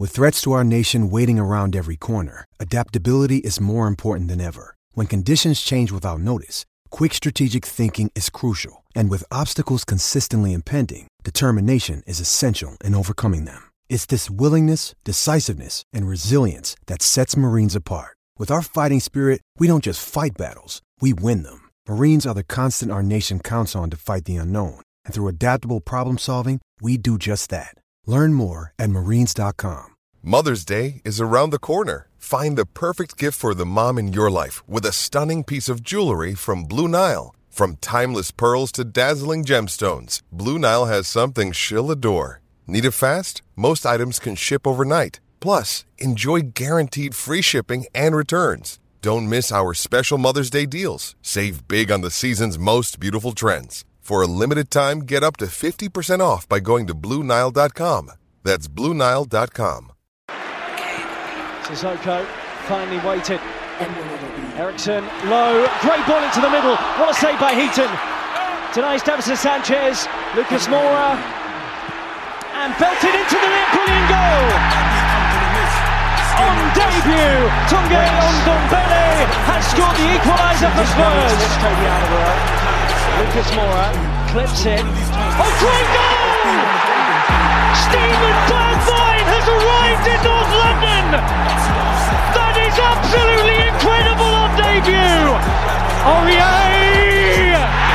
With threats to our nation waiting around every corner, adaptability is more important than ever. When conditions change without notice, quick strategic thinking is crucial. And with obstacles consistently impending, determination is essential in overcoming them. It's this willingness, decisiveness, and resilience that sets Marines apart. With our fighting spirit, we don't just fight battles, we win them. Marines are the constant our nation counts on to fight the unknown. And through adaptable problem solving, we do just that. Learn more at marines.com. Mother's Day is around the corner. Find the perfect gift for the mom in your life with a stunning piece of jewelry from Blue Nile. From timeless pearls to dazzling gemstones, Blue Nile has something she'll adore. Need it fast? Most items can ship overnight. Plus, enjoy guaranteed free shipping and returns. Don't miss our special Mother's Day deals. Save big on the season's most beautiful trends. For a limited time, get up to 50% off by going to BlueNile.com. That's BlueNile.com. Sissoko finally waited. Eriksson low, great ball into the middle. What a save by Heaton. Tonight's Davinson Sanchez, Lucas Moura, and belted into the net. Brilliant goal. On debut, Tunge Ndombele has scored the equaliser for Spurs. Lucas Moura clips it. Oh, great goal! Stephen Bergwijn has arrived in North London. That is absolutely incredible on debut. Aurier!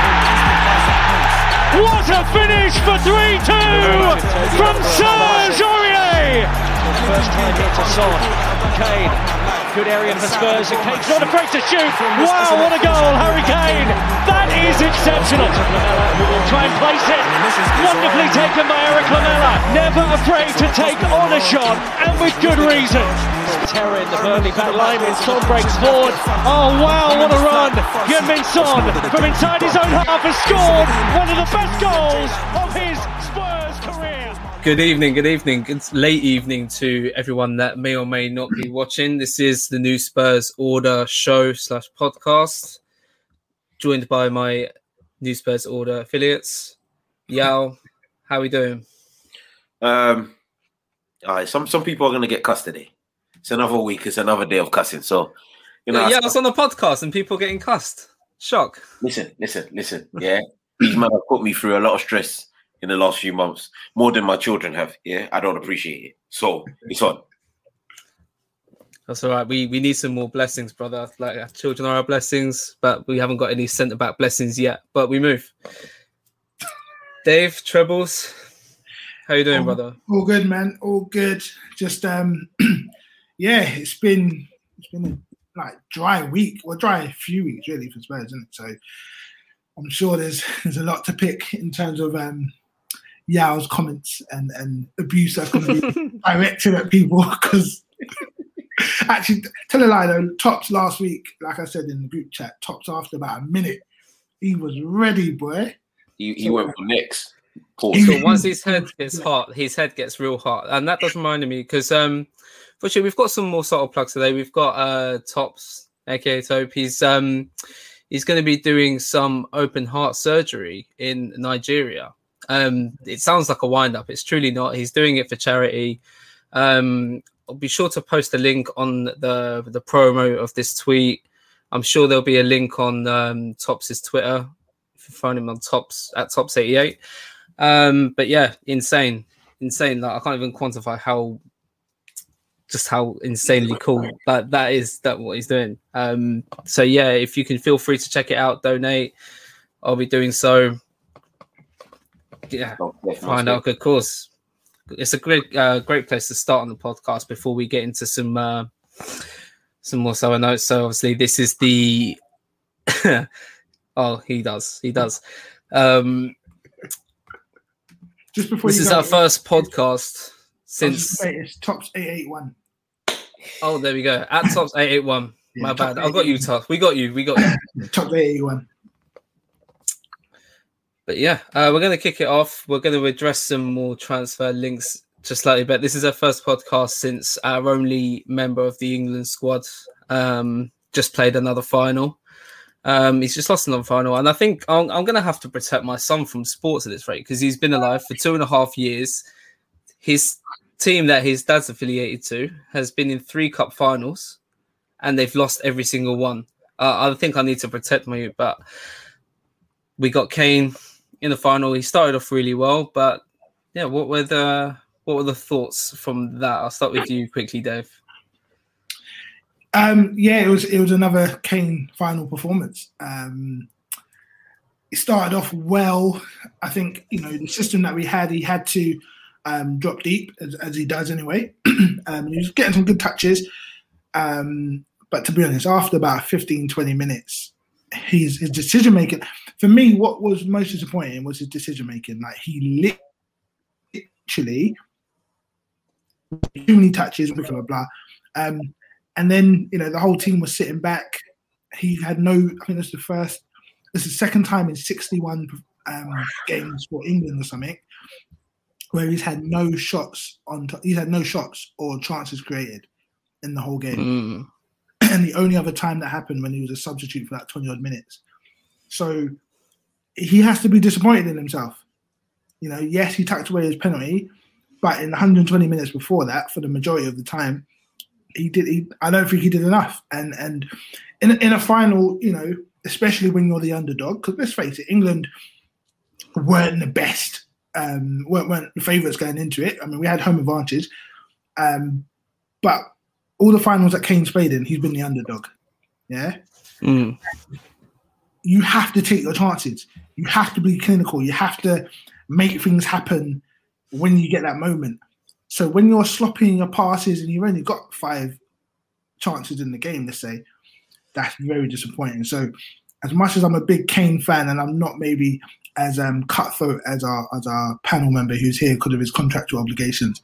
What a finish for 3-2 from Serge Aurier! First time here to Son. Kane. Good area for Spurs, and Kane's not afraid to shoot. Wow, what a goal, Harry Kane! That is exceptional. Lamela, who will try and place it. Wonderfully taken by Eric Lamela. Never afraid to take on a shot, and with good reason. Terror in the Burnley back line, and Son breaks forward. Oh wow, what a run! Heung-min Son from inside his own half has scored one of the best goals of his Spurs career. Good evening. It's late evening to everyone that may or may not be watching. This is the New Spurs Order show / podcast, joined by my New Spurs Order affiliates. Yao, how are we doing? All right, some people are going to get custody. It's another week. It's another day of cussing. So, yeah, it's on the podcast and people getting cussed. Shock. Listen. Yeah, these men have put me through a lot of stress in the last few months, more than my children have. Yeah, I don't appreciate it. So it's on. That's all right. We need some more blessings, brother. Like, our children are our blessings, but we haven't got any centre-back blessings yet. But we move. Dave, Trebles, how you doing, brother? All good, man. All good. Just yeah, it's been a dry week. Well, dry few weeks really for Spurs, isn't it? So I'm sure there's a lot to pick in terms of Yao's comments and abuse that's going to be directed at people. Because actually, tell a lie though, Tops last week, like I said in the group chat, Tops after about a minute, he was ready, boy. He went for next. So once his head gets hot, his head gets real hot, and that does remind me because for sure we've got some more subtle plugs today. We've got Tops, aka Tope. He's going to be doing some open heart surgery in Nigeria. It sounds like a wind-up. It's truly not. He's doing it for charity. I'll be sure to post a link on the promo of this tweet. I'm sure there'll be a link on Tops' Twitter. If you find him on Tops at Tops88. But yeah, insane. Like, I can't even quantify how insanely cool that is what he's doing. So yeah, if you can, feel free to check it out, donate. I'll be doing so. Yeah, find out. Good course. It's a great place to start on the podcast before we get into some more sour notes. So obviously this is the oh, he does. Just before this is our first podcast since it's Tops 881. Oh, there we go. At Tops 881. Yeah, my bad. I got you, Tops. We got you. Tops 881. But yeah, we're going to kick it off. We're going to address some more transfer links just slightly, but this is our first podcast since our only member of the England squad just played another final. He's just lost another final, and I think I'm going to have to protect my son from sports at this rate because he's been alive for 2.5 years. His team that his dad's affiliated to has been in 3 cup finals and they've lost every single one. I think I need to protect my youth, but we got Kane in the final. He started off really well, but yeah, what were the thoughts from that? I'll start with you quickly, Dave. It was another Kane final performance. It started off well. I think, the system that we had, he had to drop deep as he does anyway. He was getting some good touches. But to be honest, after about 15, 20 minutes, his decision-making, for me, what was most disappointing was his decision-making. Like, he literally, too many touches, blah, blah, blah. And then, the whole team was sitting back. He had I think this is the second time in 61 games for England or something, where he's had no shots or chances created in the whole game. And the only other time that happened when he was a substitute for that 20-odd minutes. So he has to be disappointed in himself. Yes, he tucked away his penalty, but in 120 minutes before that, for the majority of the time, I don't think he did enough. And in a final, especially when you're the underdog, because let's face it, England weren't the best, weren't the favourites going into it. I mean, we had home advantage, but all the finals that Kane's played in, he's been the underdog. Yeah? You have to take your chances. You have to be clinical. You have to make things happen when you get that moment. So when you're slopping your passes and you've only got 5 chances in the game, let's say, that's very disappointing. So as much as I'm a big Kane fan and I'm not maybe as cutthroat as our panel member who's here because of his contractual obligations,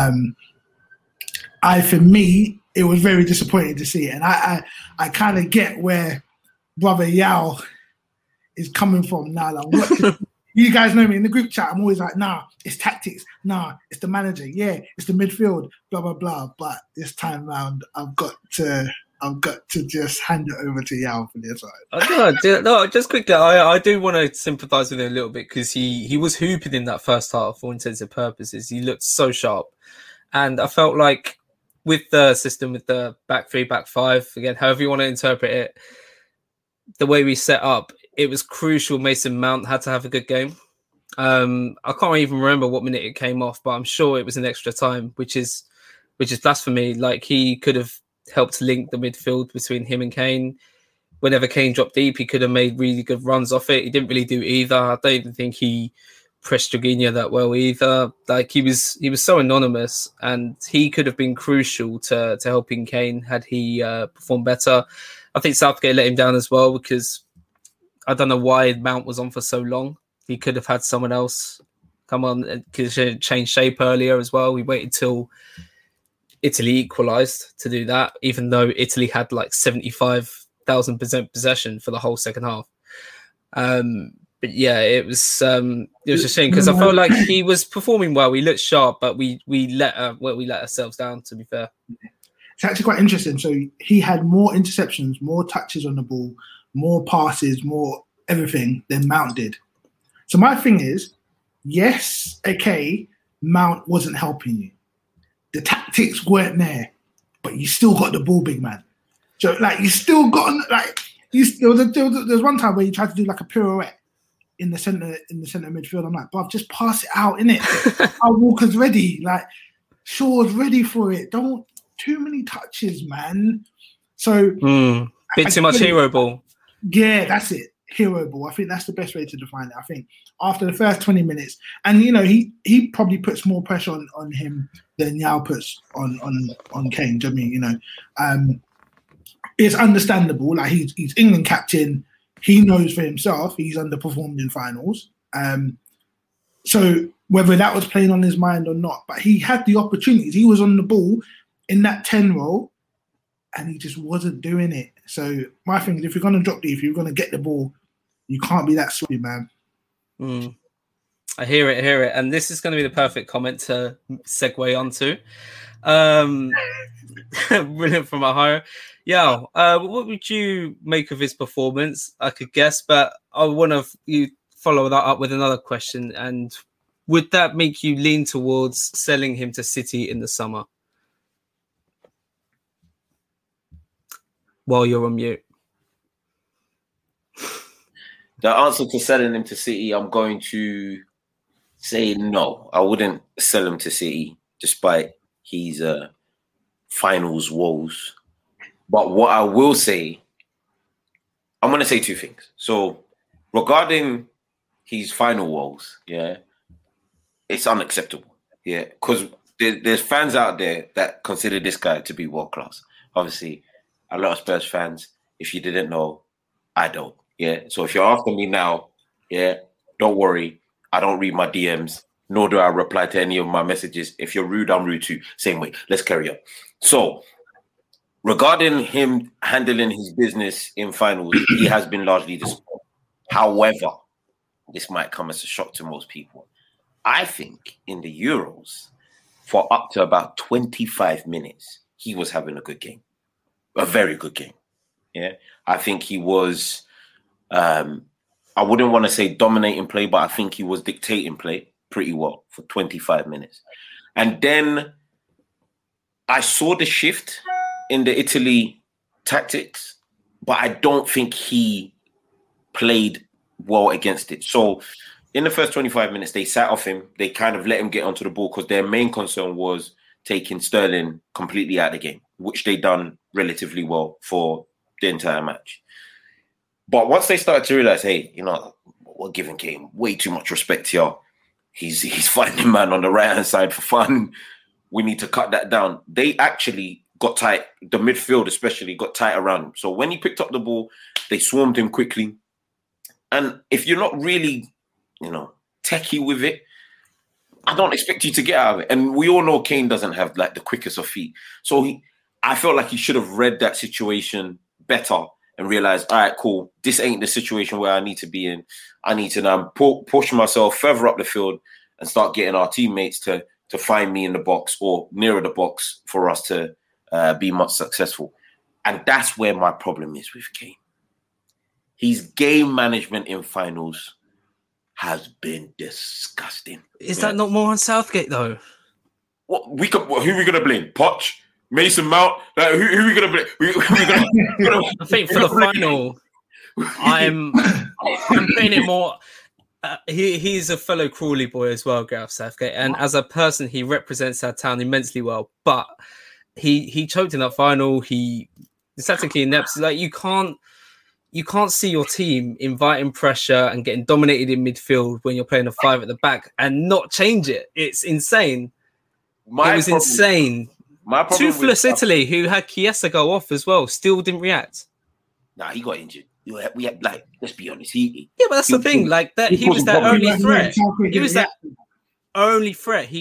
for me, it was very disappointing to see it. And I kind of get where Brother Yao is coming from now. Like, you guys know me in the group chat. I'm always like, nah, it's tactics. Nah, it's the manager. Yeah, it's the midfield. Blah blah blah. But this time round, I've got to just hand it over to Yao for this side. No, just quickly, I do want to sympathise with him a little bit because he was hooping in that first half for all intents and purposes. He looked so sharp, and I felt like with the system, with the back 3, back 5, again, however you want to interpret it, the way we set up, it was crucial Mason Mount had to have a good game. I can't even remember what minute it came off, but I'm sure it was an extra time, which is blasphemy. Like, he could have helped link the midfield between him and Kane. Whenever Kane dropped deep, he could have made really good runs off it. He didn't really do either. I don't even think he pressed Jorginho that well either. Like, he was so anonymous, and he could have been crucial to helping Kane had he performed better. I think Southgate let him down as well because I don't know why Mount was on for so long. He could have had someone else come on because he changed shape earlier as well. We waited till Italy equalised to do that, even though Italy had like 75,000% possession for the whole second half. But yeah, it was a shame because I felt like he was performing well. We looked sharp, but we let ourselves down, to be fair. It's actually quite interesting. So he had more interceptions, more touches on the ball, more passes, more everything than Mount did. So my thing is, yes, okay, Mount wasn't helping you. The tactics weren't there, but you still got the ball, big man. So you still got there's one time where you tried to do like a pirouette in the center midfield. I'm like, bruv, just pass it out, innit? Our Walker's ready. Like, Shaw's ready for it. Don't too many touches, man. So bit too much hero ball. Yeah, that's it. Hero ball. I think that's the best way to define it. I think after the first 20 minutes, and he probably puts more pressure on him than Yao puts on Kane. Do you know what I mean? It's understandable. Like, he's England captain. He knows for himself he's underperformed in finals. So whether that was playing on his mind or not, but he had the opportunities. He was on the ball in that 10 role, and he just wasn't doing it. So my thing is, if you're going to drop deep, if you're going to get the ball, you can't be that sloppy, man. I hear it. And this is going to be the perfect comment to segue onto. Brilliant from Ohio. Yeah, what would you make of his performance? I could guess, but I want you follow that up with another question. And would that make you lean towards selling him to City in the summer? While you're on mute. The answer to selling him to City, I'm going to say no. I wouldn't sell him to City despite his finals woes. But what I will say, I'm going to say two things. So regarding his final woes, yeah, it's unacceptable. Yeah, because there's fans out there that consider this guy to be world class. Obviously, a lot of Spurs fans, if you didn't know, I don't. Yeah. So if you're after me now, yeah, don't worry. I don't read my DMs, nor do I reply to any of my messages. If you're rude, I'm rude too. Same way. Let's carry on. So regarding him handling his business in finals, he has been largely disappointed. However, this might come as a shock to most people. I think in the Euros, for up to about 25 minutes, he was having a good game. A very good game. Yeah. I think he was... I wouldn't want to say dominating play, but I think he was dictating play pretty well for 25 minutes. And then I saw the shift in the Italy tactics, but I don't think he played well against it. So in the first 25 minutes, they sat off him. They kind of let him get onto the ball because their main concern was taking Sterling completely out of the game, which they done relatively well for the entire match. But once they started to realize, hey, you know, we're giving Kane way too much respect here. He's fighting man on the right-hand side for fun. We need to cut that down. They actually got tight. The midfield especially got tight around him. So when he picked up the ball, they swarmed him quickly. And if you're not really, you know, techie with it, I don't expect you to get out of it. And we all know Kane doesn't have like the quickest of feet. So I felt like he should have read that situation better and realized, all right, cool, this ain't the situation where I need to be in. I need to now push myself further up the field and start getting our teammates to find me in the box or nearer the box for us to be much successful. And that's where my problem is with Kane. His game management in finals has been disgusting. Is that not more on Southgate, though? Who are we going to blame? Poch? Mason Mount? Like, who are we going to blame? I think for the final, I'm playing it more. He's a fellow Crawley boy as well, Gareth Southgate. And as a person, he represents our town immensely well. But he choked in that final. He's tactically inept. Like, you can't see your team inviting pressure and getting dominated in midfield when you're playing a five at the back and not change it. It's insane. Insane. Toothless Italy, who had Chiesa go off as well, still didn't react. Nah, he got injured. We had like, let's be honest. But that's the thing. Like that, he was their only threat. He was that only threat. He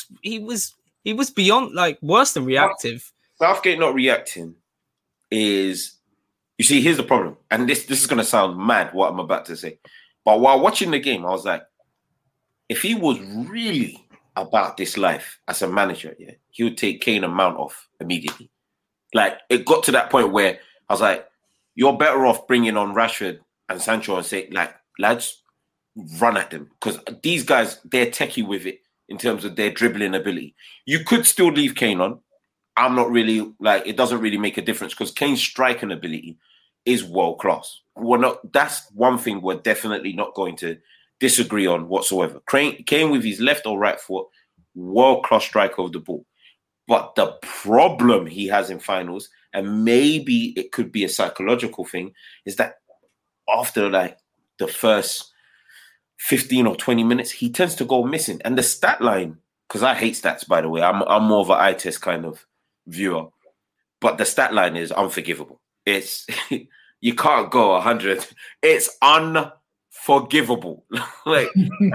was beyond, like, worse than reactive. Southgate not reacting is, you see, here's the problem. And this is going to sound mad, what I'm about to say. But while watching the game, I was like, if he was really about this life as a manager, yeah, he would take Kane and Mount off immediately. Like, it got to that point where I was like, you're better off bringing on Rashford and Sancho and say, like, lads, run at them. Because these guys, they're techie with it in terms of their dribbling ability. You could still leave Kane on. I'm not really, like, it doesn't really make a difference because Kane's striking ability is world class. That's one thing we're definitely not going to disagree on whatsoever. Kane with his left or right foot, world-class striker of the ball. But the problem he has in finals, and maybe it could be a psychological thing, is that after like the first 15 or 20 minutes, he tends to go missing. And the stat line, because I hate stats, by the way, I'm more of an eye test kind of viewer, but the stat line is unforgivable. It's you can't go 100. It's unforgivable. Like,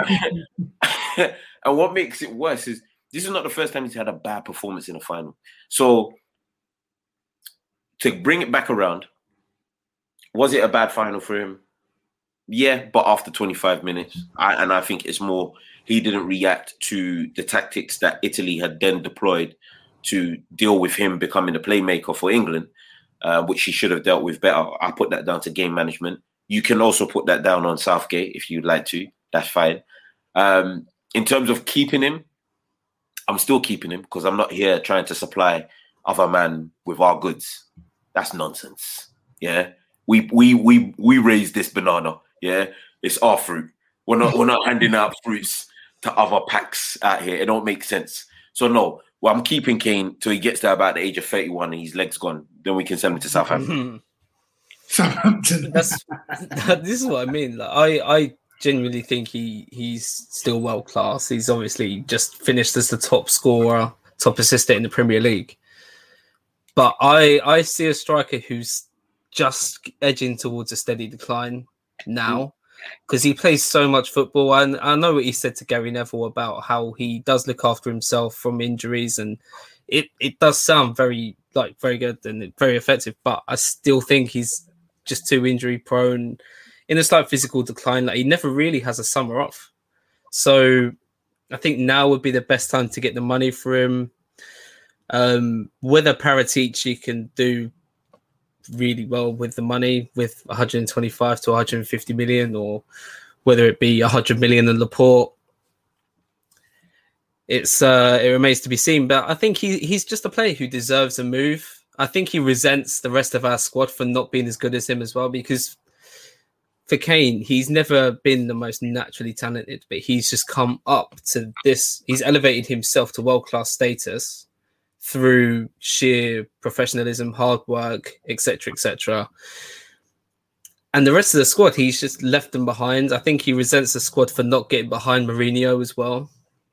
and what makes it worse is this is not the first time he's had a bad performance in a final. So to bring it back around, was it a bad final for him? Yeah, but after 25 minutes, I think it's more he didn't react to the tactics that Italy had then deployed to deal with him becoming the playmaker for England, which he should have dealt with better. I put that down to game management. You can also put that down on Southgate if you'd like to. That's fine. in terms of keeping him, I'm still keeping him because I'm not here trying to supply other man with our goods. That's nonsense. Yeah, we raised this banana. Yeah, it's our fruit. We're not handing out fruits to other packs out here. It don't make sense. So no, well, I'm keeping Kane till he gets to about the age of 31 and his leg's gone. Then we can send him to Southampton. Southampton. This is what I mean. Like, I genuinely think he's still world class. He's obviously just finished as the top scorer, top assistant in the Premier League. But I see a striker who's just edging towards a steady decline now because he plays so much football. And I know what he said to Gary Neville about how he does look after himself from injuries, and it does sound very good and very effective. But I still think he's just too injury prone, in a slight physical decline. Like, he never really has a summer off. So I think now would be the best time to get the money for him. Whether Paratici can do really well with the money, with 125 to 150 million, or whether it be 100 million in Laporte, it remains to be seen. But I think he's just a player who deserves a move. I think he resents the rest of our squad for not being as good as him as well, because for Kane, he's never been the most naturally talented, but he's just come up to this. He's elevated himself to world-class status through sheer professionalism, hard work, etc., etc. And the rest of the squad, he's just left them behind. I think he resents the squad for not getting behind Mourinho as well.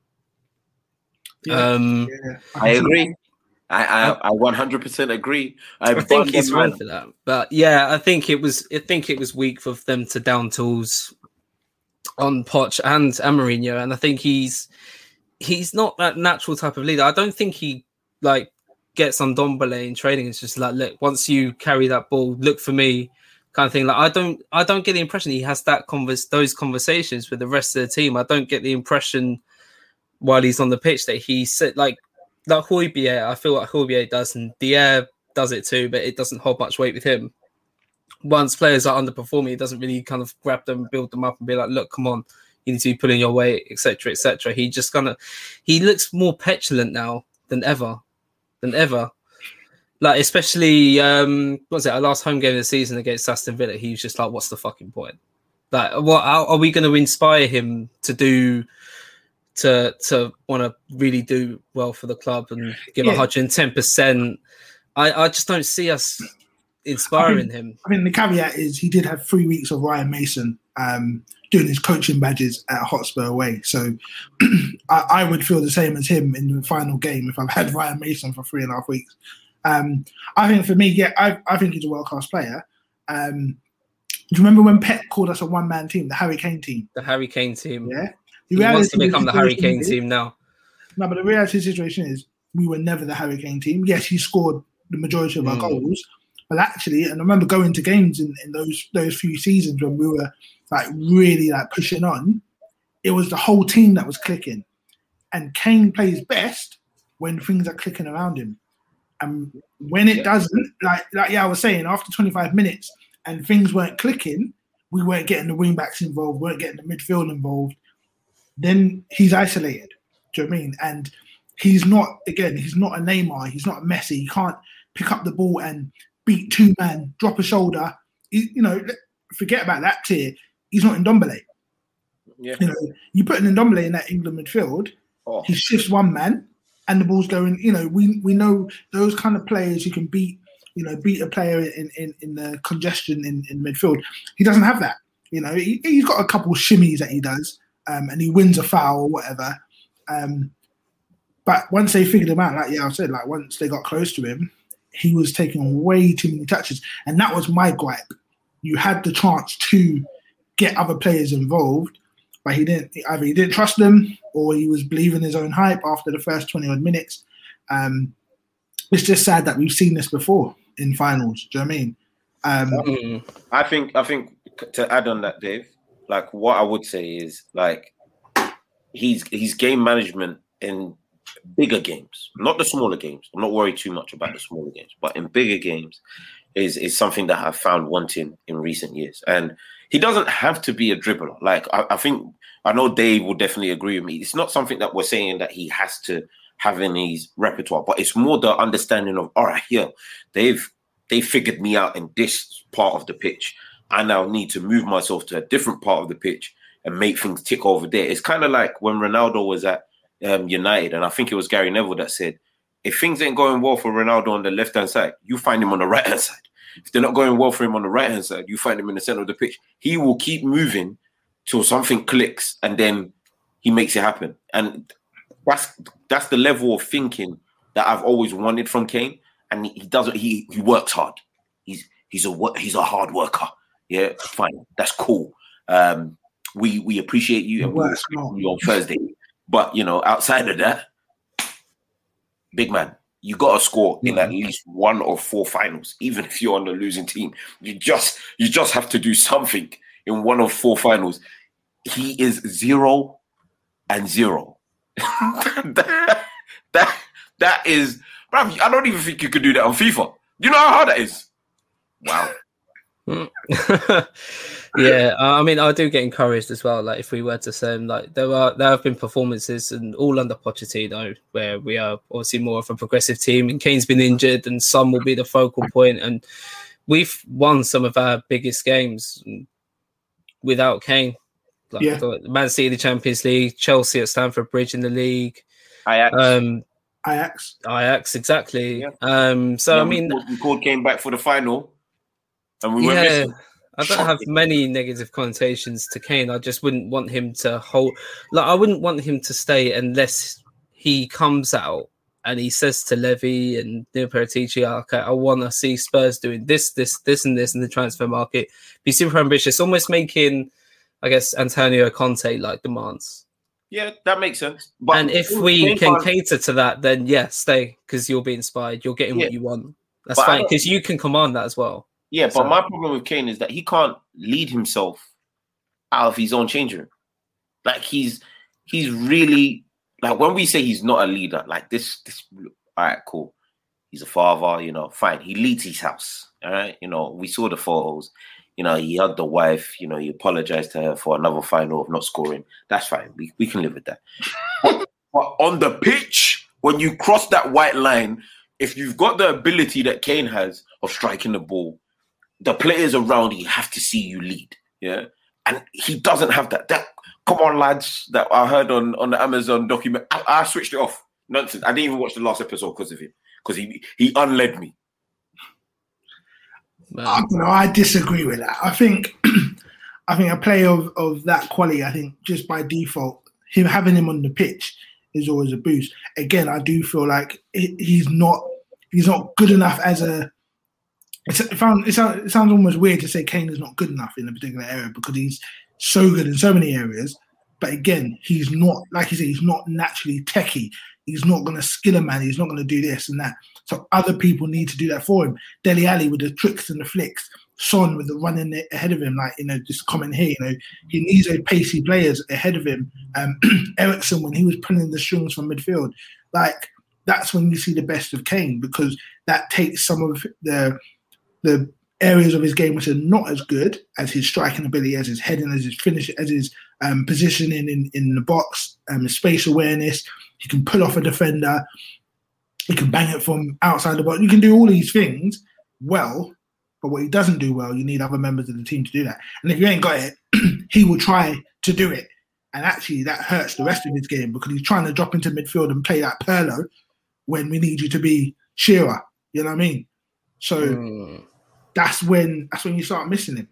I agree. I 100% agree. I think he's wrong for that. But yeah, I think it was weak for them to down tools on Poch and Mourinho. And I think he's not that natural type of leader. I don't think he gets on Ndombele in training. It's just like, look, once you carry that ball, look for me, kind of thing. Like, I don't get the impression he has those conversations with the rest of the team. I don't get the impression while he's on the pitch that he said like Højbjerg. I feel like Højbjerg does, and Dier does it too, but it doesn't hold much weight with him. Once players are underperforming, he doesn't really kind of grab them, build them up, and be like, look, come on, you need to be pulling your weight, etc., etc. He just he looks more petulant now than ever. Like, especially our last home game of the season against Aston Villa, he was just like, what's the fucking point? Like, what are we going to inspire him to do, to want to really do well for the club and give 110%? I just don't see us inspiring him. I mean, the caveat is he did have 3 weeks of Ryan Mason doing his coaching badges at Hotspur away. So I would feel the same as him in the final game if I've had Ryan Mason for 3.5 weeks. I think for me, I think he's a world-class player. Do you remember when Pep called us a one-man team, the Harry Kane team? The Harry Kane team. Yeah. He wants to become the Harry Kane team now. No, but the reality of the situation is we were never the Harry Kane team. Yes, he scored the majority of our goals, but actually, and I remember going to games in those few seasons when we were really pushing on, it was the whole team that was clicking. And Kane plays best when things are clicking around him. And when it doesn't, I was saying, after 25 minutes and things weren't clicking, we weren't getting the wing backs involved, weren't getting the midfield involved, then he's isolated. Do you know what I mean? And he's not a Neymar, he's not a Messi. He can't pick up the ball and beat two man, drop a shoulder. Forget about that tier. He's not Ndombele. Yeah. You put an Ndombele in that England midfield, he shifts one man and the ball's going, we know those kind of players who can beat a player in the congestion in midfield. He doesn't have that. He's got a couple of shimmies that he does, and he wins a foul or whatever. But once they figured him out, I said, once they got close to him, he was taking way too many touches. And that was my gripe. You had the chance to get other players involved, but he didn't. Either he didn't trust them, or he was believing his own hype after the first 20-odd minutes. It's just sad that we've seen this before in finals. Do you know what I mean? I think to add on that, Dave, what I would say is he's game management in bigger games, not the smaller games. I'm not worried too much about the smaller games, but in bigger games is something that I've found wanting in recent years. And he doesn't have to be a dribbler. Like, I think, I know Dave will definitely agree with me. It's not something that we're saying that he has to have in his repertoire, but it's more the understanding of, all right, yeah, they figured me out in this part of the pitch. I now need to move myself to a different part of the pitch and make things tick over there. It's kind of like when Ronaldo was at United, and I think it was Gary Neville that said, if things ain't going well for Ronaldo on the left-hand side, you find him on the right-hand side. If they're not going well for him on the right-hand side, you find him in the center of the pitch. He will keep moving till something clicks, and then he makes it happen. And that's the level of thinking that I've always wanted from Kane. And he doesn't. He works hard. He's a hard worker. Yeah, fine. That's cool. We appreciate you, and we'll speak to you on Thursday. But outside of that, big man, you got to score in at least one of 4 finals, even if you're on the losing team. You just have to do something in one of 4 finals. He is 0-0. that is, bruv, I don't even think you could do that on FIFA. You know how hard that is? Wow. Yeah, I mean, I do get encouraged as well. Like, if we were to say, like, there have been performances, and all under Pochettino, where we are obviously more of a progressive team, and Kane's been injured, and Son will be the focal point, and we've won some of our biggest games without Kane. Like, Man City, the Champions League, Chelsea at Stamford Bridge in the league, Ajax, exactly. Yeah. I mean, we called Kane back for the final, and we went missing. I don't have many negative connotations to Kane. I just wouldn't want him to hold. Like, I wouldn't want him to stay unless he comes out and he says to Levy and Neil Paratici, "Okay, I want to see Spurs doing this, and this in the transfer market." Be super ambitious, almost making, I guess, Antonio Conte like demands. Yeah, that makes sense. But and if we can cater to that, then stay, because you'll be inspired. You're getting what you want. That's fine, because you can command that as well. Yeah, but my problem with Kane is that he can't lead himself out of his own change room. Like, he's really, like, when we say he's not a leader, like this, all right, cool. He's a father, fine. He leads his house, all right? We saw the photos. He hugged the wife, he apologized to her for another final of not scoring. That's fine. We can live with that. But on the pitch, when you cross that white line, if you've got the ability that Kane has of striking the ball, the players around you have to see you lead, yeah? And he doesn't have that. Come on, lads, that I heard on the Amazon document. I switched it off. Nonsense. I didn't even watch the last episode because of him, because he unled me. I disagree with that. I think a player of that quality, I think just by default, having him on the pitch is always a boost. Again, I do feel like he's not good enough as a. It sounds almost weird to say Kane is not good enough in a particular area, because he's so good in so many areas. But again, he's not, like you say, he's not naturally techie. He's not going to skill a man. He's not going to do this and that. So other people need to do that for him. Dele Alli with the tricks and the flicks. Son with the running ahead of him, just comment here, he needs those pacey players ahead of him. Eriksen, when he was pulling the strings from midfield, like, that's when you see the best of Kane, because that takes some of the areas of his game which are not as good, as his striking ability, as his heading, as his finish, as his positioning in the box, his space awareness. He can pull off a defender. He can bang it from outside the box. You can do all these things well, but what he doesn't do well, you need other members of the team to do that. And if you ain't got it, he will try to do it. And actually that hurts the rest of his game, because he's trying to drop into midfield and play that Pirlo when we need you to be Shearer. You know what I mean? So that's when you start missing him.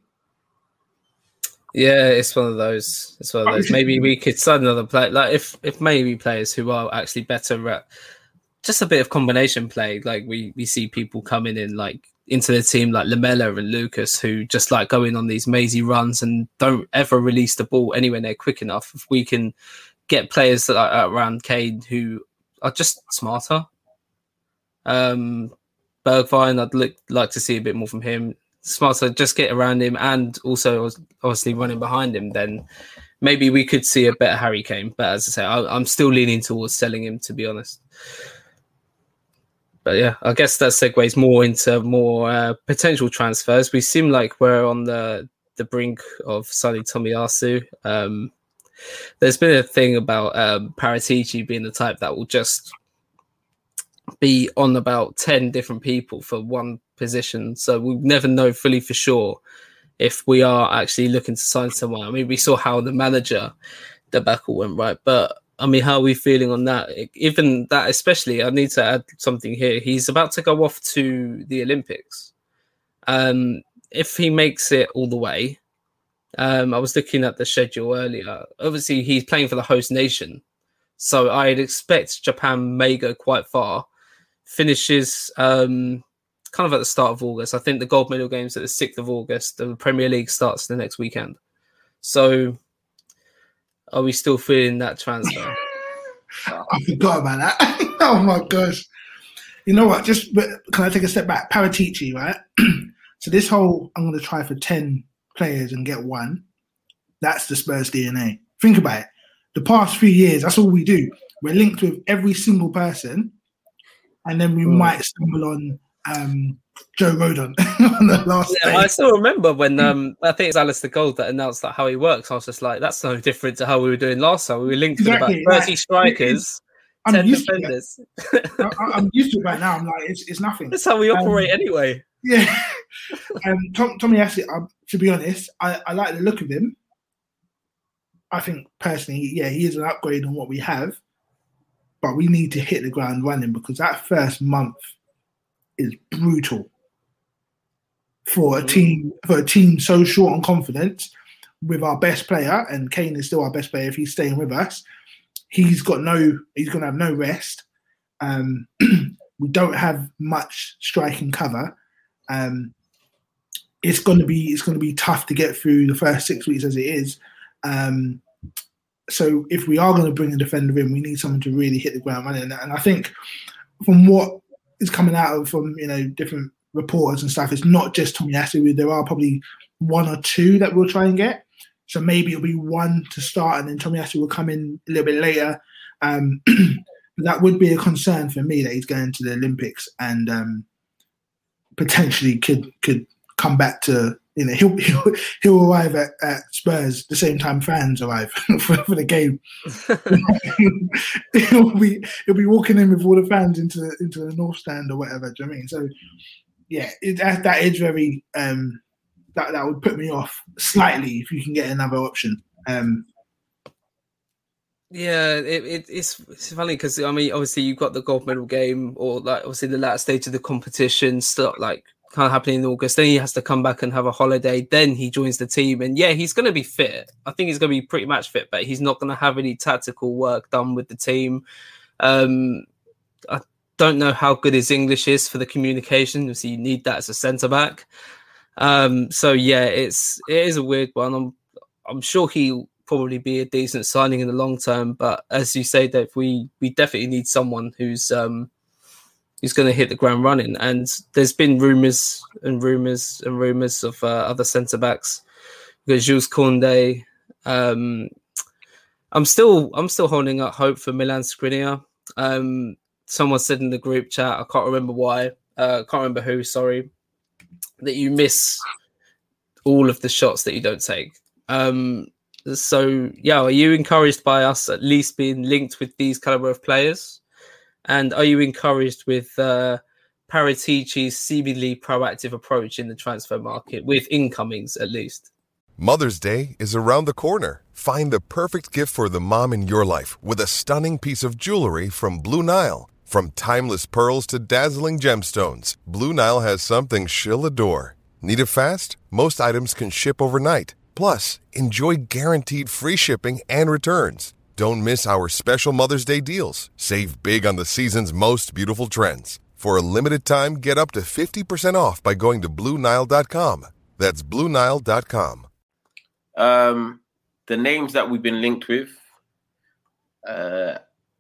Yeah, it's one of those. Maybe we could sign another player. Like, if maybe players who are actually better at just a bit of combination play. Like, we see people coming in like into the team like Lamella and Lucas, who just like going on these mazy runs and don't ever release the ball anywhere near quick enough. If we can get players that are around Kane who are just smarter. Bergwijn, I'd like to see a bit more from him. Smarter, just get around him, and also obviously running behind him. Then maybe we could see a better Harry Kane. But as I say, I'm still leaning towards selling him, to be honest. But yeah, I guess that segues more into more potential transfers. We seem like we're on the the brink of signing Tomiyasu. There's been a thing about Paratici being the type that will just be on about 10 different people for one position. So we'll never know fully for sure if we are actually looking to sign someone. I mean, we saw how the manager debacle went, right? But I mean, how are we feeling on that? Even that, especially, I need to add something here. He's about to go off to the Olympics. If he makes it all the way, I was looking at the schedule earlier. Obviously, he's playing for the host nation. So I'd expect Japan may go quite far. Finishes kind of at the start of August. I think the gold medal game's at the 6th of August. The Premier League starts the next weekend. So are we still feeling that transfer? I forgot about that. Oh my gosh. You know what? Can I take a step back? Paratici, right? So this whole, I'm going to try for 10 players and get one. That's the Spurs DNA. Think about it. The past few years, that's all we do. We're linked with every single person, and then we might stumble on Joe Rodon on the last day. I still remember when I think it's Alistair Gold that announced like how he works. I was just like, that's no different to how we were doing last time. We were linked with about 30 strikers, 10 defenders. I'm used to it right now. I'm like, it's nothing. That's how we operate anyway. Yeah. Tomiyasu, to be honest, I like the look of him. I think personally, yeah, he is an upgrade on what we have, but we need to hit the ground running because that first month is brutal for a team so short on confidence with our best player, and Kane is still our best player if he's staying with us. He's going to have no rest. We don't have much striking cover. It's going to be tough to get through the first 6 weeks as it is. So if we are going to bring a defender in, we need someone to really hit the ground running. And I think from what is coming out of from different reporters and stuff, it's not just Tomiyasu. There are probably one or two that we'll try and get. So maybe it'll be one to start, and then Tomiyasu will come in a little bit later. That would be a concern for me that he's going to the Olympics and potentially could come back to. He'll arrive at Spurs the same time fans arrive for the game. he'll be walking in with all the fans into the North Stand or whatever. Do you know what I mean? So yeah, that is very that would put me off slightly if you can get another option. Yeah, it's funny because I mean, obviously you've got the gold medal game, or like obviously the latter stage of the competition start like kind of happening in August. Then he has to come back and have a holiday. Then he joins the team, and yeah, he's going to be fit. I think he's going to be pretty much fit, but he's not going to have any tactical work done with the team. I don't know how good his English is for the communication, so you need that as a centre back. So yeah, it is a weird one. I'm sure he'll probably be a decent signing in the long term, but as you say, Dave, we definitely need someone who's going to hit the ground running. And there's been rumours of other centre backs. We've got Jules Koundé. I'm still holding up hope for Milan Skriniar. Someone said in the group chat, I can't remember why, can't remember who, sorry, that you miss all of the shots that you don't take. So yeah, are you encouraged by us at least being linked with these caliber of players? And are you encouraged with Paratici's seemingly proactive approach in the transfer market, with incomings at least? Mother's Day is around the corner. Find the perfect gift for the mom in your life with a stunning piece of jewelry from Blue Nile. From timeless pearls to dazzling gemstones, Blue Nile has something she'll adore. Need it fast? Most items can ship overnight. Plus, enjoy guaranteed free shipping and returns. Don't miss our special Mother's Day deals. Save big on the season's most beautiful trends. For a limited time, get up to 50% off by going to BlueNile.com. That's BlueNile.com. The names that we've been linked with, so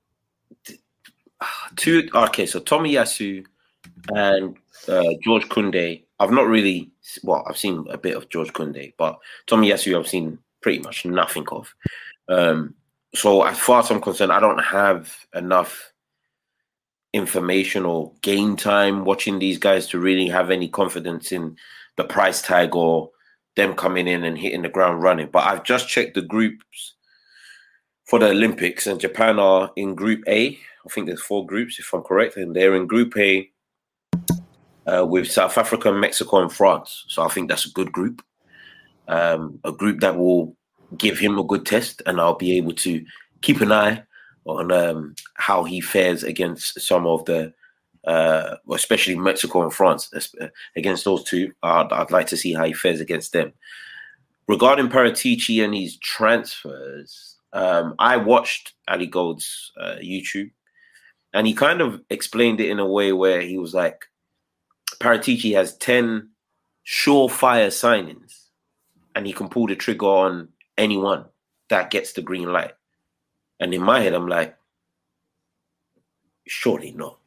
Tomiyasu and George Koundé. I've seen a bit of George Koundé, but Tomiyasu I've seen pretty much nothing of. So as far as I'm concerned, I don't have enough information or game time watching these guys to really have any confidence in the price tag or them coming in and hitting the ground running. But I've just checked the groups for the Olympics, and Japan are in Group A. I think there's 4 groups, if I'm correct, and they're in Group A with South Africa, Mexico, and France. So I think that's a good group, a group that will give him a good test, and I'll be able to keep an eye on how he fares against some of the, especially Mexico and France. Against those two, I'd like to see how he fares against them. Regarding Paratici and his transfers, I watched Ali Gold's YouTube, and he kind of explained it in a way where he was like, Paratici has 10 surefire signings, and he can pull the trigger on anyone that gets the green light. And in my head, I'm like, surely not.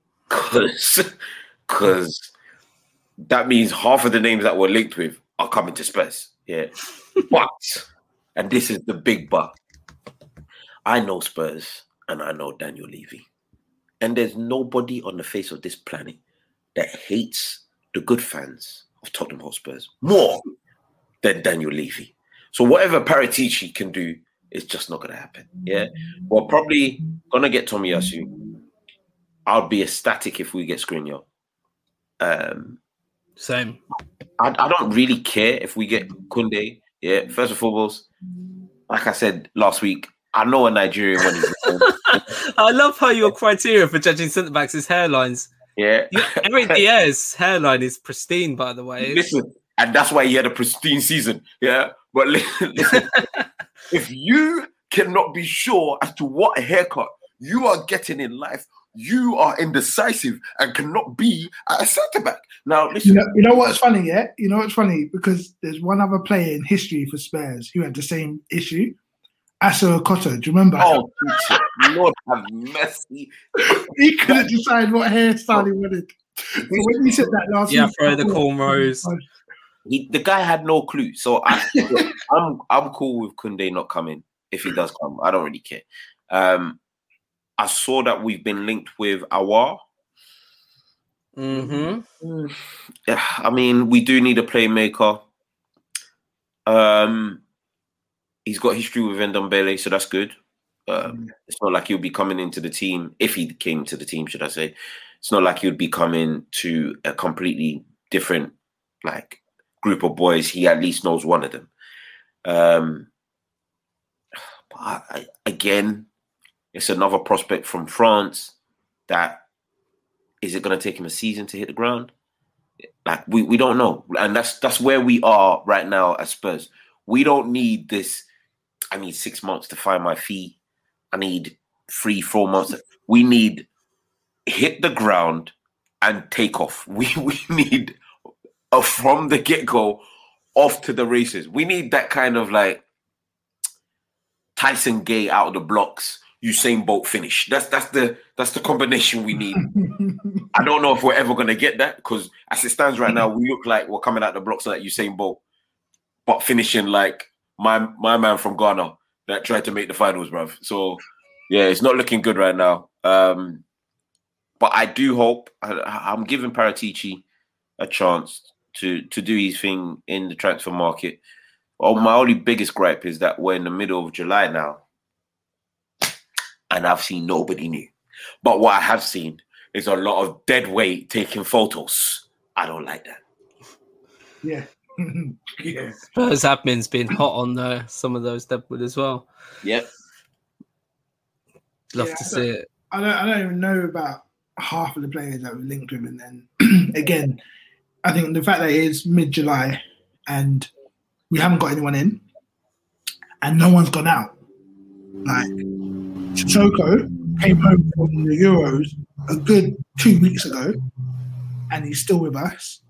Because that means half of the names that we're linked with are coming to Spurs. Yeah. But, and this is the big but, I know Spurs and I know Daniel Levy. And there's nobody on the face of this planet that hates the good fans of Tottenham Hotspurs more than Daniel Levy. So whatever Paratici can do is just not going to happen. Yeah, we're probably going to get Tomiyasu. I'll be ecstatic if we get Skriniar. Same. I don't really care if we get Koundé. Yeah, first and foremost, like I said last week, I know a Nigerian when he's I love how your criteria for judging centre-backs is hairlines. Yeah. Eric Diaz's hairline is pristine, by the way. Listen, and that's why he had a pristine season. Yeah, but listen, if you cannot be sure as to what haircut you are getting in life, you are indecisive and cannot be a centre-back. Now, listen. You know what's funny, yeah? You know what's funny? Because there's one other player in history for Spurs who had the same issue. Asa Okoto, do you remember? Oh, Lord have mercy. He couldn't decide what hairstyle he wanted. So when you said that last week, throw the cornrows. The guy had no clue. So I'm cool with Koundé not coming if he does come. I don't really care. I saw that we've been linked with Aouar. Mm-hmm. Yeah, I mean, we do need a playmaker. He's got history with Ndombele, so that's good. It's not like he'll be coming into the team, if he came to the team, should I say. It's not like he would be coming to a completely different group of boys. He at least knows one of them. But again, it's another prospect from France that, is it going to take him a season to hit the ground? We don't know. And that's where we are right now as Spurs. We don't need this, I need 6 months to find my feet. I need 3-4 months. We need hit the ground and take off. We need from the get-go off to the races. We need that kind of Tyson Gay out of the blocks, Usain Bolt finish. That's the combination we need. I don't know if we're ever going to get that, because as it stands right now, we look like we're coming out the blocks like Usain Bolt, but finishing like my man from Ghana that tried to make the finals, bruv. So yeah, it's not looking good right now. But I do hope, I'm giving Paratici a chance to do his thing in the transfer market. Oh, my only biggest gripe is that we're in the middle of July now, and I've seen nobody new. But what I have seen is a lot of dead weight taking photos. I don't like that. Yeah. Yeah. Spurs admin's been hot on some of those deadwood as well. Yep. Love to see it. I don't even know about half of the players that we linked with, and then again, I think the fact that it is mid-July and we haven't got anyone in, and no one's gone out. Like Sissoko came home from the Euros a good 2 weeks ago, and he's still with us.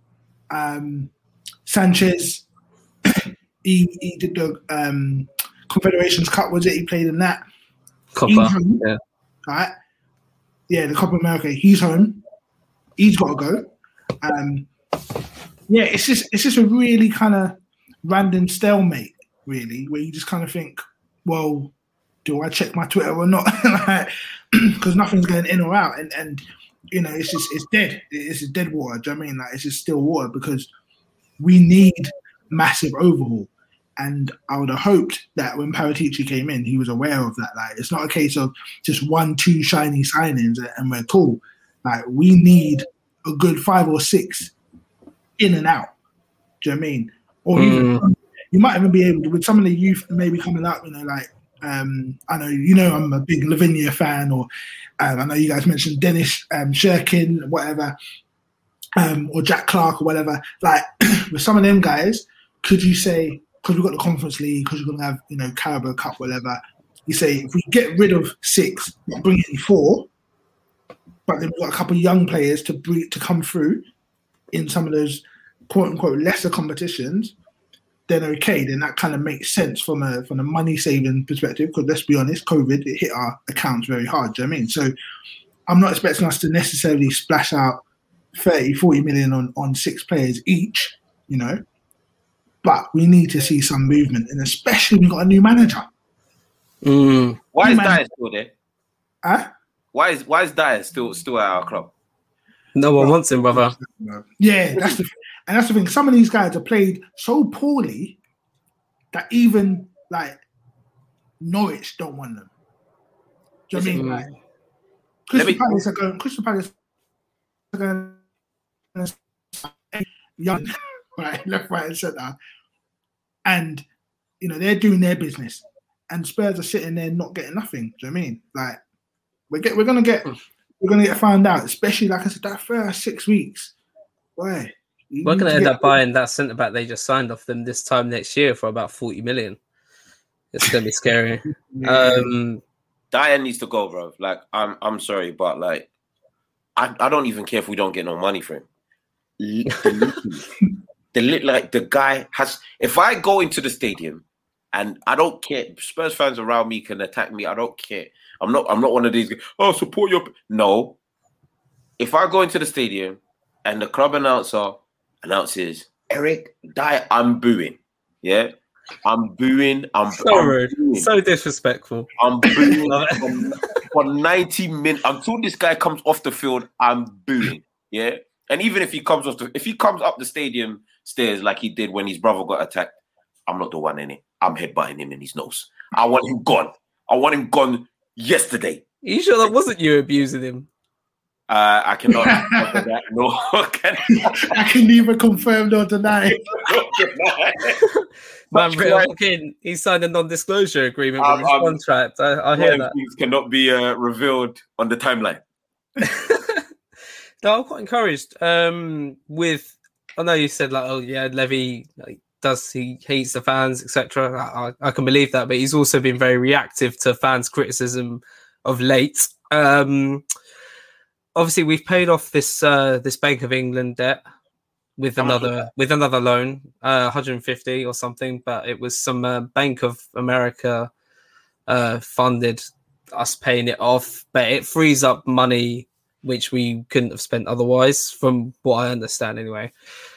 Sanchez, he did the Confederations Cup, was it? He played in that. Copa, yeah. Right? Yeah, the Copa America. He's home. He's got to go. Yeah, it's just a really kind of random stalemate, really, where you just kind of think, well, do I check my Twitter or not? Because nothing's going in or out, and you know, it's dead. It's just dead water. Do you know what I mean? Like, it's just still water, because we need massive overhaul. And I would have hoped that when Paratici came in, he was aware of that. Like, it's not a case of just 1-2 shiny signings and we're cool. Like, we need a good 5 or 6 in and out. Do you know what I mean? Or even, you might even be able to, with some of the youth maybe coming up, you know, like, I know, I'm a big Lavinia fan, or I know you guys mentioned Dennis Shirkin, whatever, or Jack Clark or whatever. Like, with some of them guys, could you say, because we've got the Conference League, because we're going to have, you know, Carabao Cup, whatever, you say, if we get rid of 6, bring in 4, but then we've got a couple of young players to come through in some of those quote-unquote lesser competitions, then okay, then that kind of makes sense from a money-saving perspective, because let's be honest, COVID, it hit our accounts very hard, do you know what I mean? So I'm not expecting us to necessarily splash out 30, 40 million on 6 players each, you know, but we need to see some movement, and especially we've got a new manager. Why is Dyer still there? Huh? Why is Dyer still at our club? No one wants him, brother. Yeah, that's the thing. Some of these guys have played so poorly that even like Norwich don't want them. Do you know what I mean? Like, Crystal Palace are going young, right, left, right, and centre, and you know they're doing their business, and Spurs are sitting there not getting nothing. Do you know what I mean? Like we're gonna get found out, especially like I said, that first 6 weeks. Why? We're going to end up buying that centre back they just signed off them this time next year for about 40 million. It's going to be scary. Dyer needs to go, bro. Like, I'm sorry, but like, I don't even care if we don't get no money for him. The guy has. If I go into the stadium, and I don't care, Spurs fans around me can attack me. I don't care. I'm not one of these. Oh, support your. No. If I go into the stadium, and the club announces Eric Dyer, I'm booing. Yeah, I'm booing. I'm rude. Booing. So disrespectful. I'm booing for 90 minutes until this guy comes off the field. I'm booing. Yeah, and even if he comes up the stadium stairs like he did when his brother got attacked, I'm not the one in it. I'm headbutting him in his nose. I want him gone. I want him gone yesterday. Are you sure that wasn't you abusing him? I cannot answer that. No, I can neither confirm nor deny. Man, he signed a non-disclosure agreement with his contract. I hear that. Things cannot be revealed on the timeline. No, I'm quite encouraged. With, I know you said like, oh yeah, Levy he hates the fans, etc. I can believe that, but he's also been very reactive to fans' criticism of late. Obviously, we've paid off this Bank of England debt with another loan, 150 or something, but it was some Bank of America funded us paying it off, but it frees up money which we couldn't have spent otherwise, from what I understand anyway.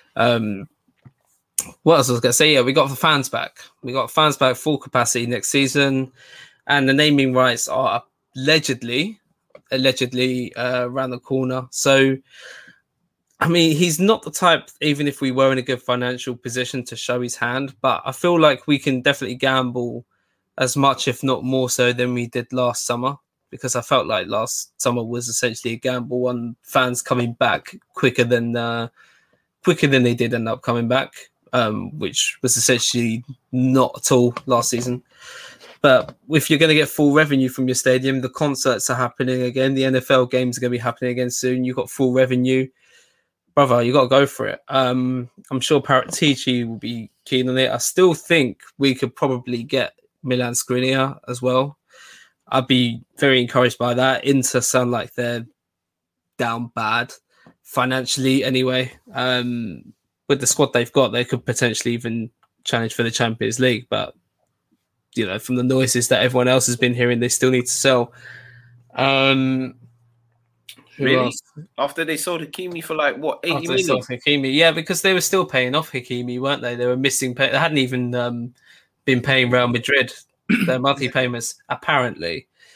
What else was I going to say? Yeah, we got the fans back. We got fans back full capacity next season, and the naming rights are allegedly around the corner. So, I mean, he's not the type, even if we were in a good financial position, to show his hand, but I feel like we can definitely gamble as much, if not more so, than we did last summer, because I felt like last summer was essentially a gamble on fans coming back quicker than they did end up coming back, which was essentially not at all last season. But if you're going to get full revenue from your stadium, the concerts are happening again. The NFL games are going to be happening again soon. You've got full revenue. Brother, you got to go for it. I'm sure Paratici will be keen on it. I still think we could probably get Milan Skriniar as well. I'd be very encouraged by that. Inter sound like they're down bad financially anyway. With the squad they've got, they could potentially even challenge for the Champions League, but you know, from the noises that everyone else has been hearing, they still need to sell. Who really? else? After they sold Hakimi for like what, 80 After million? they sold Hakimi, yeah, because they were still paying off Hakimi, weren't they? They were missing pay. They hadn't even been paying Real Madrid their monthly payments, apparently.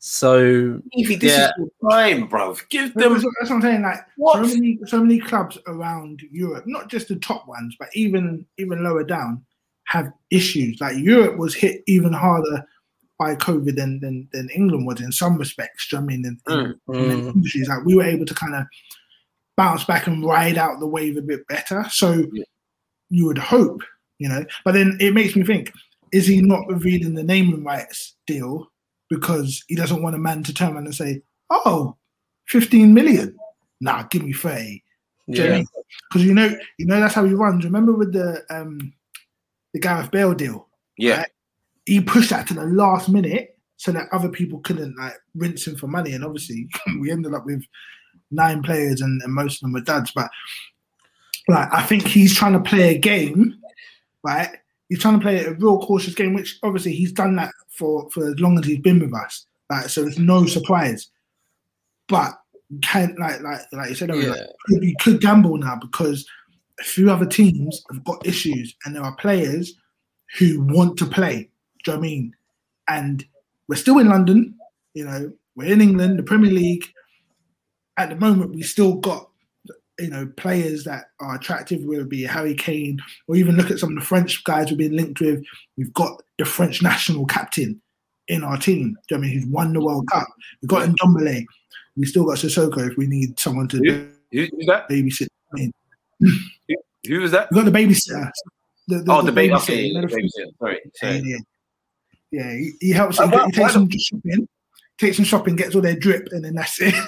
So Evie, this is your time, bruv. Give them. That's what I'm saying. Like What? so many clubs around Europe, not just the top ones, but even lower down, have issues. Like Europe was hit even harder by COVID than England was in some respects. Do you know what I mean? In industries, like we were able to kind of bounce back and ride out the wave a bit better. So you would hope, But then it makes me think: is he not revealing the naming rights deal because he doesn't want a man to turn around and say, "Oh, 15 million? Nah, give me 30." yeah, Because that's how he runs. Remember with the Gareth Bale deal? Yeah. Right? He pushed that to the last minute so that other people couldn't like rinse him for money. And obviously, we ended up with 9 players, and most of them were duds. But like, I think he's trying to play a game, right? He's trying to play a real cautious game, which obviously he's done that for as long as he's been with us. Like, so it's no surprise. But can't like you said, you could gamble now because a few other teams have got issues, and there are players who want to play. Do you know what I mean? And we're still in London, we're in England, the Premier League. At the moment, we still got, players that are attractive, whether it be Harry Kane, or even look at some of the French guys we've been linked with. We've got the French national captain in our team. Do you know what I mean? Who's won the World Cup. We've got Ndombele. We still got Sissoko if we need someone to Who's that? babysit. I mean, Who was that? we've got the babysitter. The babysitter. babysitter. The babysitter. Sorry. Yeah, he helps. He takes some shopping. Takes some shopping, gets all their drip, and then that's it.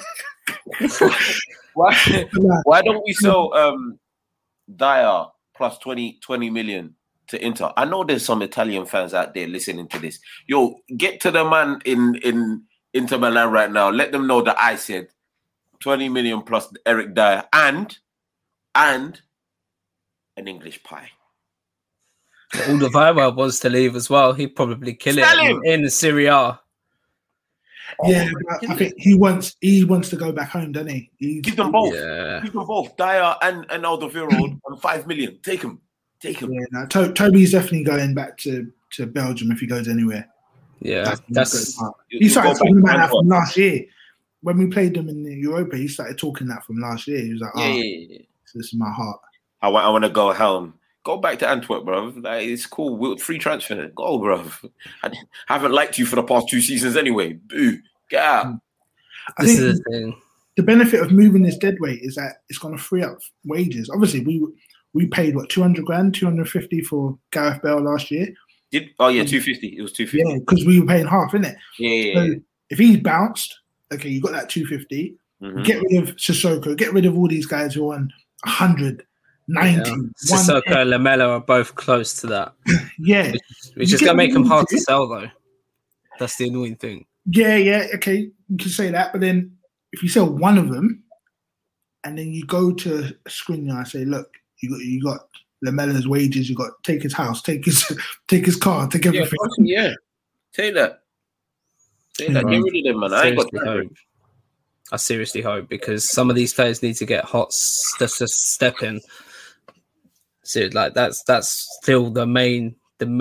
Why don't we sell Dyer plus 20 million to Inter? I know there's some Italian fans out there listening to this. Yo, get to the man in Inter Milan right now. Let them know that I said 20 million plus Eric Dyer and an English pie. Alderweireld wants to leave as well. He'd probably kill it in the Serie A. Yeah, but I think he wants to go back home, doesn't he? Give them both. Yeah. Give them both. Dyer and Alderweireld on 5 million. Take him. Yeah, no, Toby's definitely going back to Belgium if he goes anywhere. Yeah, he started talking about that from last year. When we played them in the Europa, he started talking that from last year. He was like, this is my heart. I want to go home. Go back to Antwerp, bro. Like, it's cool. Free transfer. Go, bro. I haven't liked you for the past 2 seasons anyway. Boo. Get out. I think the benefit of moving this dead weight is that it's going to free up wages. Obviously, we paid, 200 grand, 250 for Gareth Bale last year. 250. It was 250. Yeah, because we were paying half, innit? Yeah. So if he's bounced, okay, you got that 250. Mm-hmm. Get rid of Sissoko. Get rid of all these guys who are on 100. 90. Sissoko and Lamela are both close to that. Yeah. Which is going to make them hard to sell, though. That's the annoying thing. Yeah, okay. You can say that. But then if you sell one of them and then you go to Skriniar and say, look, you got Lamela's wages, you got take his house, take his car, take everything. Yeah. Take that. Get rid of them, man. I seriously hope because some of these players need to get hot just to step in. So like that's still the main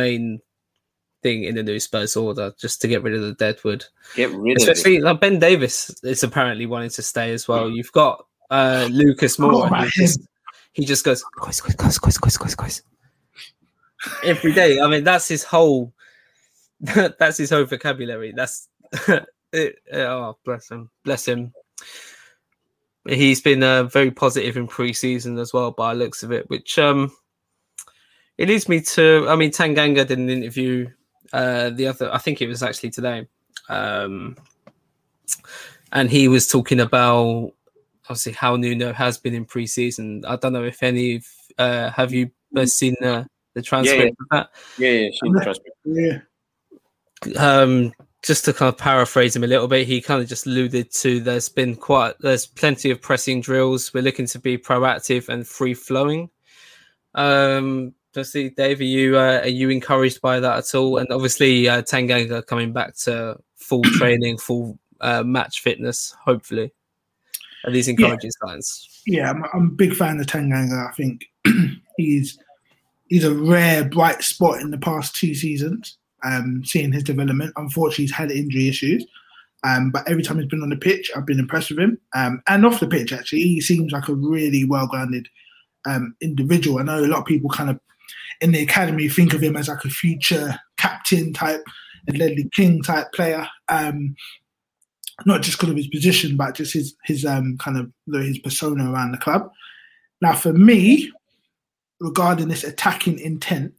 thing in the new Spurs order, just to get rid of the deadwood. Especially like Ben Davis is apparently wanting to stay as well. You've got Lucas Moura. He just goes cois. Every day. I mean, that's his whole vocabulary. That's oh, bless him. He's been very positive in pre-season as well, by the looks of it, which it leads me to. I mean, Tanganga did an interview I think it was actually today, and he was talking about obviously how Nuno has been in pre-season. I don't know if any have you seen the transcript of that? Yeah, seen the transcript. Yeah. Just to kind of paraphrase him a little bit, he kind of just alluded to there's plenty of pressing drills. We're looking to be proactive and free flowing. Firstly, Dave, are you encouraged by that at all? And obviously, Tanganga coming back to full training, full match fitness, hopefully. Are these encouraging signs? Yeah, I'm a big fan of Tanganga. I think he's a rare bright spot in the past 2 seasons. Seeing his development. Unfortunately, he's had injury issues. But every time he's been on the pitch, I've been impressed with him. And off the pitch, actually, he seems like a really well-grounded individual. I know a lot of people kind of in the academy think of him as like a future captain type, a Ledley King type player. Not just because of his position, but just his kind of his persona around the club. Now, for me, regarding this attacking intent,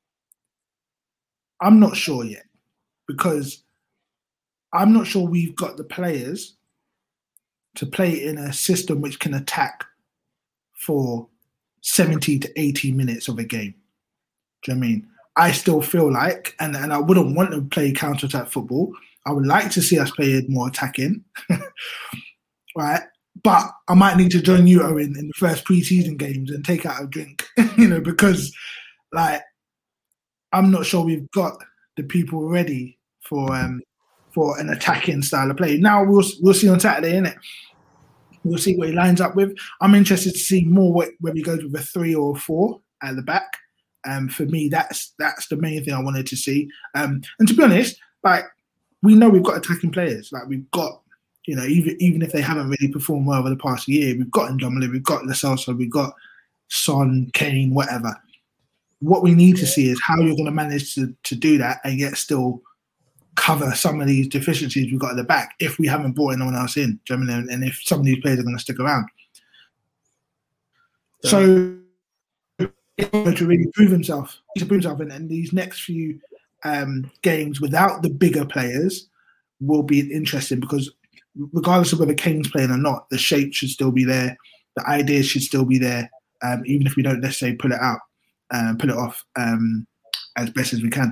I'm not sure yet, because I'm not sure we've got the players to play in a system which can attack for 70 to 80 minutes of a game. Do you know what I mean? I still feel like, and I wouldn't want to play counter-attack football. I would like to see us play more attacking, right? But I might need to join you, Owen, in the first pre-season games and take out a drink, because like I'm not sure we've got the people ready for an attacking style of play. Now we'll see on Saturday, innit? We'll see what he lines up with. I'm interested to see more whether he goes with a 3 or a 4 at the back. For me, that's the main thing I wanted to see. And to be honest, like, we know we've got attacking players. Like, we've got, even if they haven't really performed well over the past year, we've got Ndombele, we've got Lo Celso, we've got Son, Kane, whatever. What we need to see is how you're going to manage to do that and yet still cover some of these deficiencies we've got at the back if we haven't brought anyone else in. Do you know what I mean? And if some of these players are going to stick around. Yeah. So, to really prove himself, and these next few games without the bigger players will be interesting, because regardless of whether Kane's playing or not, the shape should still be there, the ideas should still be there, even if we don't necessarily pull it off as best as we can.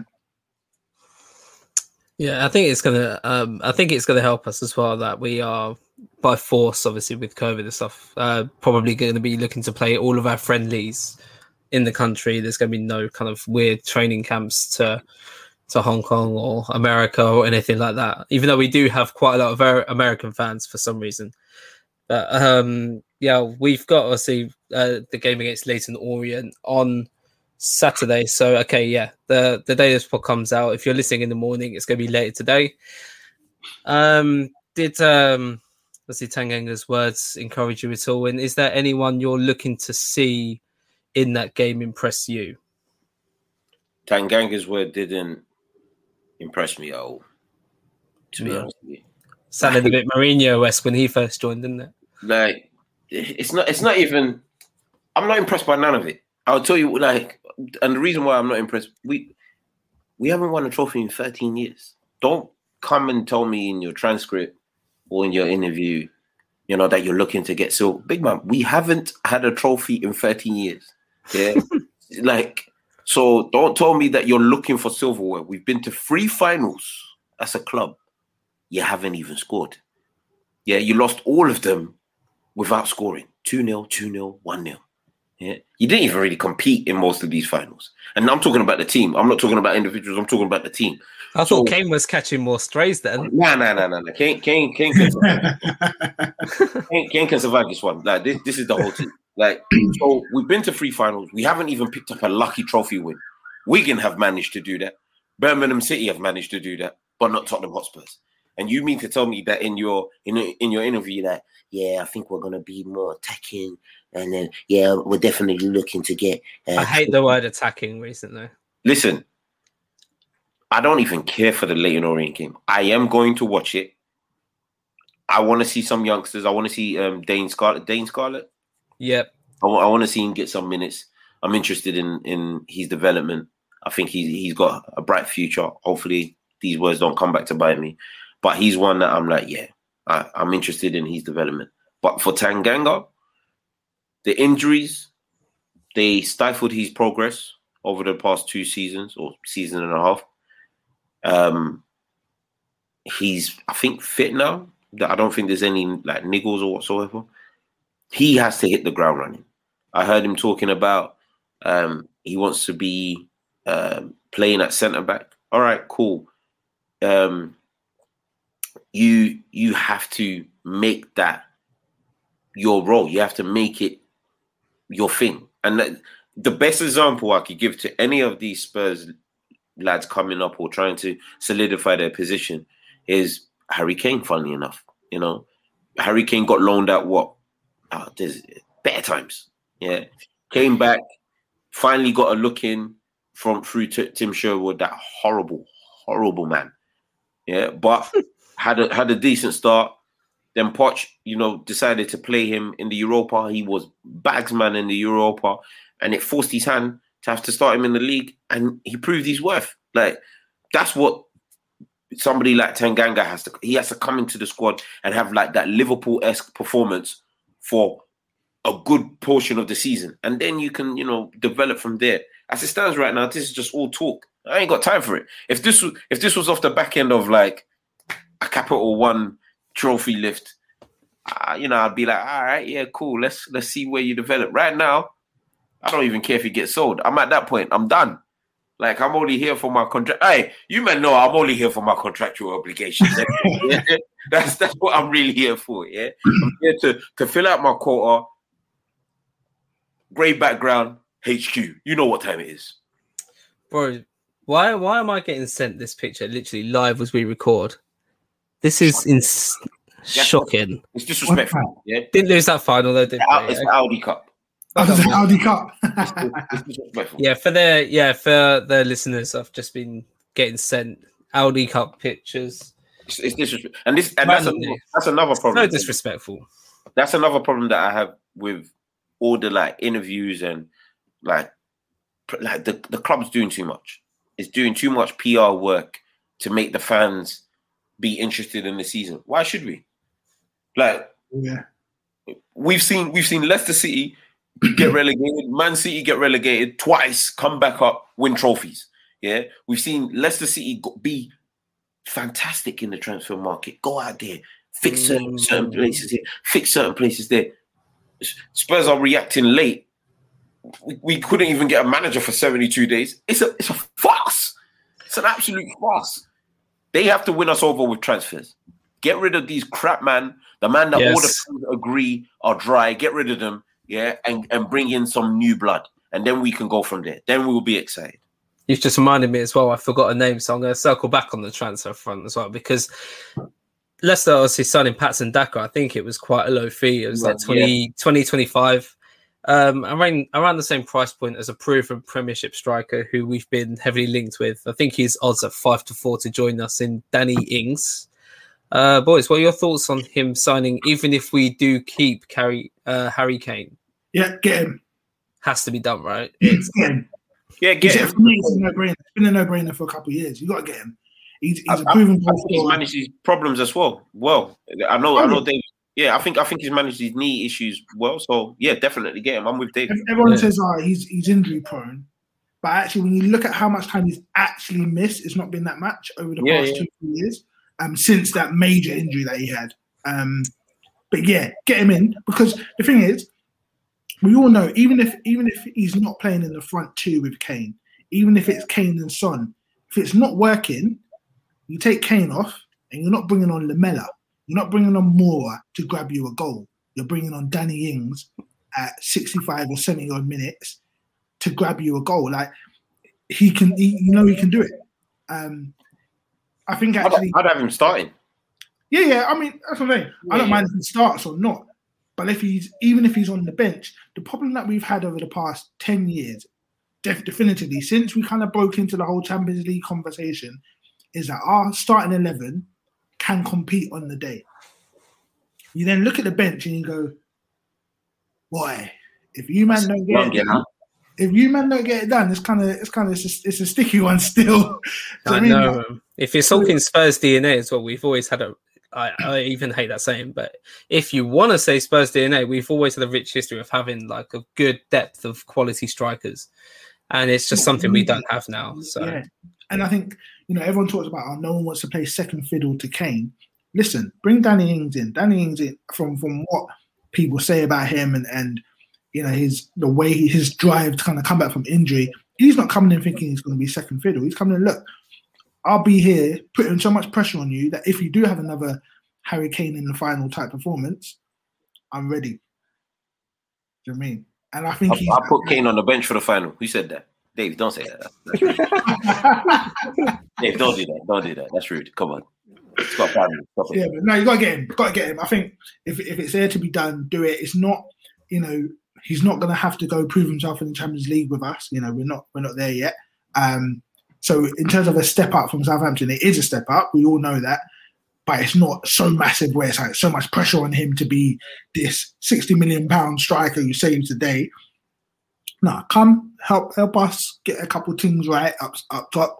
Yeah, I think it's gonna help us as well that we are, by force, obviously with COVID and stuff, probably going to be looking to play all of our friendlies in the country. There's going to be no kind of weird training camps to Hong Kong or America or anything like that, even though we do have quite a lot of American fans for some reason. But we've got, obviously, the game against Leyton Orient on Saturday. So, the day this pod comes out, if you're listening in the morning, it's going to be later today. Did Tanganga's words encourage you at all? And is there anyone you're looking to see in that game impress you? Tanganga's word didn't impress me at all, to be honest with you. Sounded a bit Mourinho-esque when he first joined, didn't it? Like, it's not even, I'm not impressed by none of it. I'll tell you, and the reason why I'm not impressed, we haven't won a trophy in 13 years. Don't come and tell me in your transcript or in your interview, that you're looking to get silver. Big man, we haven't had a trophy in 13 years. Yeah. So don't tell me that you're looking for silverware. We've been to 3 finals as a club. You haven't even scored. Yeah, you lost all of them without scoring. 2-0, 2-0, 1-0. Yeah, you didn't even really compete in most of these finals. And I'm talking about the team. I'm not talking about individuals. I'm talking about the team. I thought Kane was catching more strays then. No. Kane can survive. Kane can survive this one. Like, this is the whole team. Like, so we've been to 3 finals. We haven't even picked up a lucky trophy win. Wigan have managed to do that. Birmingham City have managed to do that, but not Tottenham Hotspurs. And you mean to tell me that in your interview that, I think we're going to be more attacking, and then, we're definitely looking to get... I hate the word attacking recently. Listen, I don't even care for the Leyton Orient game. I am going to watch it. I want to see some youngsters. I want to see Dane Scarlett. Yep. I want to see him get some minutes. I'm interested in his development. I think he's got a bright future. Hopefully these words don't come back to bite me. But he's one that I'm like, I'm interested in his development. But for Tanganga, the injuries, they stifled his progress over the past 2 seasons or season and a half. He's, I think, fit now. I don't think there's any niggles or whatsoever. He has to hit the ground running. I heard him talking about he wants to be playing at centre back. All right, cool. You have to make that your role. You have to make it your thing. And the best example I could give to any of these Spurs lads coming up or trying to solidify their position is Harry Kane, funnily enough. You know, Harry Kane got loaned out there's better times. Yeah. Came back, finally got a look in through Tim Sherwood, that horrible man. Yeah, but had a decent start. Then Poch, decided to play him in the Europa. He was bagsman in the Europa, and it forced his hand to have to start him in the league, and he proved his worth. Like, that's what somebody like Tanganga has to. He has to come into the squad and have like that Liverpool-esque performance for a good portion of the season, and then you can, develop from there. As it stands right now, this is just all talk. I ain't got time for it. If this was off the back end of like a Capital One trophy lift, I'd be like, all right, yeah, cool. Let's see where you develop. Right now, I don't even care if you get sold. I'm at that point. I'm done. Like, I'm only here for my contract. Hey, you men know I'm only here for my contractual obligations. Yeah? That's what I'm really here for. Yeah, I'm here to fill out my quota. Grey background, HQ. You know what time it is, bro. Why am I getting sent this picture literally live as we record? This is shocking. It's disrespectful. Yeah, didn't lose that final though. It's the Audi Cup. It's the Audi Cup. It's disrespectful. Yeah, for the listeners, I've just been getting sent Audi Cup pictures. It's disrespectful, and that's another problem. So disrespectful. That's another problem that I have with all the like interviews and like the club's doing too much. It's doing too much PR work to make the fans be interested in the season. Why should we? Like, yeah, we've seen Leicester City get relegated, Man City get relegated twice, come back up, win trophies. Yeah, we've seen Leicester City be fantastic in the transfer market. Go out there, fix certain places here, fix certain places there. Spurs are reacting late. We couldn't even get a manager for 72 days. It's a farce. It's an absolute farce. They have to win us over with transfers. Get rid of these crap man. The man that all the fans agree are dry. Get rid of them, yeah, and bring in some new blood. And then we can go from there. Then we will be excited. You've just reminded me as well. I forgot a name, so I'm going to circle back on the transfer front as well, because Leicester obviously signing Patson Daka. I think it was quite a low fee. It was like 20-25. Around the same price point as a proven Premiership striker who we've been heavily linked with. I think his odds at 5-4 to join us in Danny Ings. Boys, what are your thoughts on him signing, even if we do keep Harry Kane? Yeah, get him. Has to be done, right? Get him. Yeah, get him. For me, it's a no-brainer. It's been a no-brainer for a couple of years. You got to get him. He's a proven goal scorer. He's managed his problems as well. I know David. Yeah, I think he's managed his knee issues well. So yeah, definitely get him. I'm with David. Everyone says he's injury prone, but actually, when you look at how much time he's actually missed, it's not been that much over the past 2-3 years. Since that major injury that he had. But yeah, get him in, because the thing is, we all know even if he's not playing in the front two with Kane, even if it's Kane and Son, if it's not working, you take Kane off and you're not bringing on Lamela. You're not bringing on Moura to grab you a goal. You're bringing on Danny Ings at 65 or 70 odd minutes to grab you a goal. Like, he can do it. I think actually I'd have him starting. Yeah. I mean, that's what I'm saying. I don't mind if he starts or not. But if he's on the bench, the problem that we've had over the past 10 years, definitively, since we kind of broke into the whole Champions League conversation, is that our starting 11 can compete on the day. You then look at the bench and you go, boy, if you man don't get it done, it's a sticky one still. I know. If you're talking Spurs DNA as well, we've always had I even hate that saying, but if you want to say Spurs DNA, we've always had a rich history of having like a good depth of quality strikers, and it's just something we don't have now. So, yeah. And I think, everyone talks about no one wants to play second fiddle to Kane. Listen, bring Danny Ings in. Danny Ings in, from what people say about him and the way his drive to kind of come back from injury. He's not coming in thinking he's going to be second fiddle. He's coming in, look, I'll be here putting so much pressure on you that if you do have another Harry Kane in the final type performance, I'm ready. Do you know what I mean? And I think I put Kane on the bench for the final. Who said that? Dave, don't say that. Dave, don't do that. Don't do that. That's rude. Come on. Scott Barney. Yeah, but no, you gotta get him. Got to get him. I think if it's there to be done, do it. It's not, he's not gonna have to go prove himself in the Champions League with us. We're not there yet. So in terms of a step up from Southampton, it is a step up. We all know that, but it's not so massive where it's like so much pressure on him to be this £60 million striker who saves the day. No, come help us get a couple of things right up top.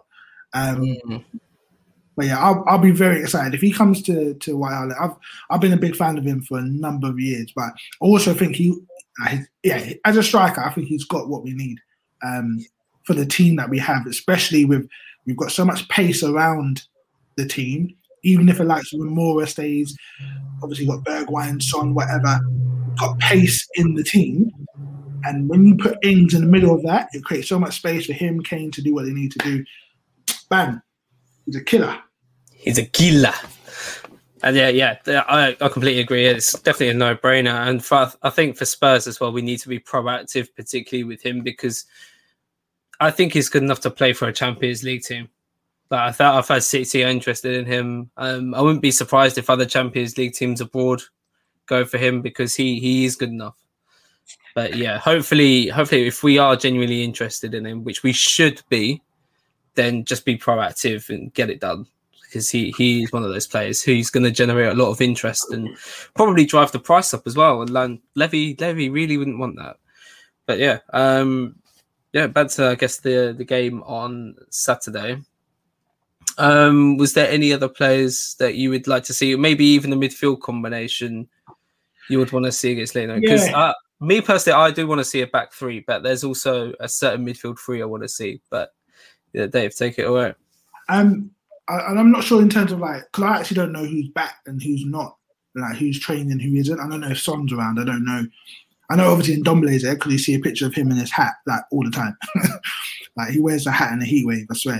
But yeah, I'll be very excited if he comes to White Hart Lane. I've been a big fan of him for a number of years, but I also think as a striker, I think he's got what we need for the team that we have, especially we've got so much pace around the team. Even if it likes Remora stays, obviously you've got Bergwijn, Son, whatever, we've got pace in the team. And when you put Ings in the middle of that, it creates so much space for him, Kane, to do what they need to do. Bang. He's a killer. He's a killer. And yeah, I completely agree. It's definitely a no-brainer. And I think for Spurs as well, we need to be proactive, particularly with him, because I think he's good enough to play for a Champions League team. But I've had City interested in him. I wouldn't be surprised if other Champions League teams abroad go for him because he is good enough. But yeah, hopefully, if we are genuinely interested in him, which we should be, then just be proactive and get it done. Because he's one of those players who's going to generate a lot of interest and probably drive the price up as well. And Levy really wouldn't want that. But yeah, back to I guess the game on Saturday. Was there any other players that you would like to see? Maybe even the midfield combination you would want to see against Leno? Because me personally, I do want to see a back three, but there's also a certain midfield three I want to see. But yeah, Dave, take it away. And I'm not sure in terms of because I actually don't know who's back and who's not, who's training, who isn't. I don't know if Son's around. I don't know. I know obviously Ndombele's there because you see a picture of him in his hat all the time. He wears a hat in a heat wave, I swear.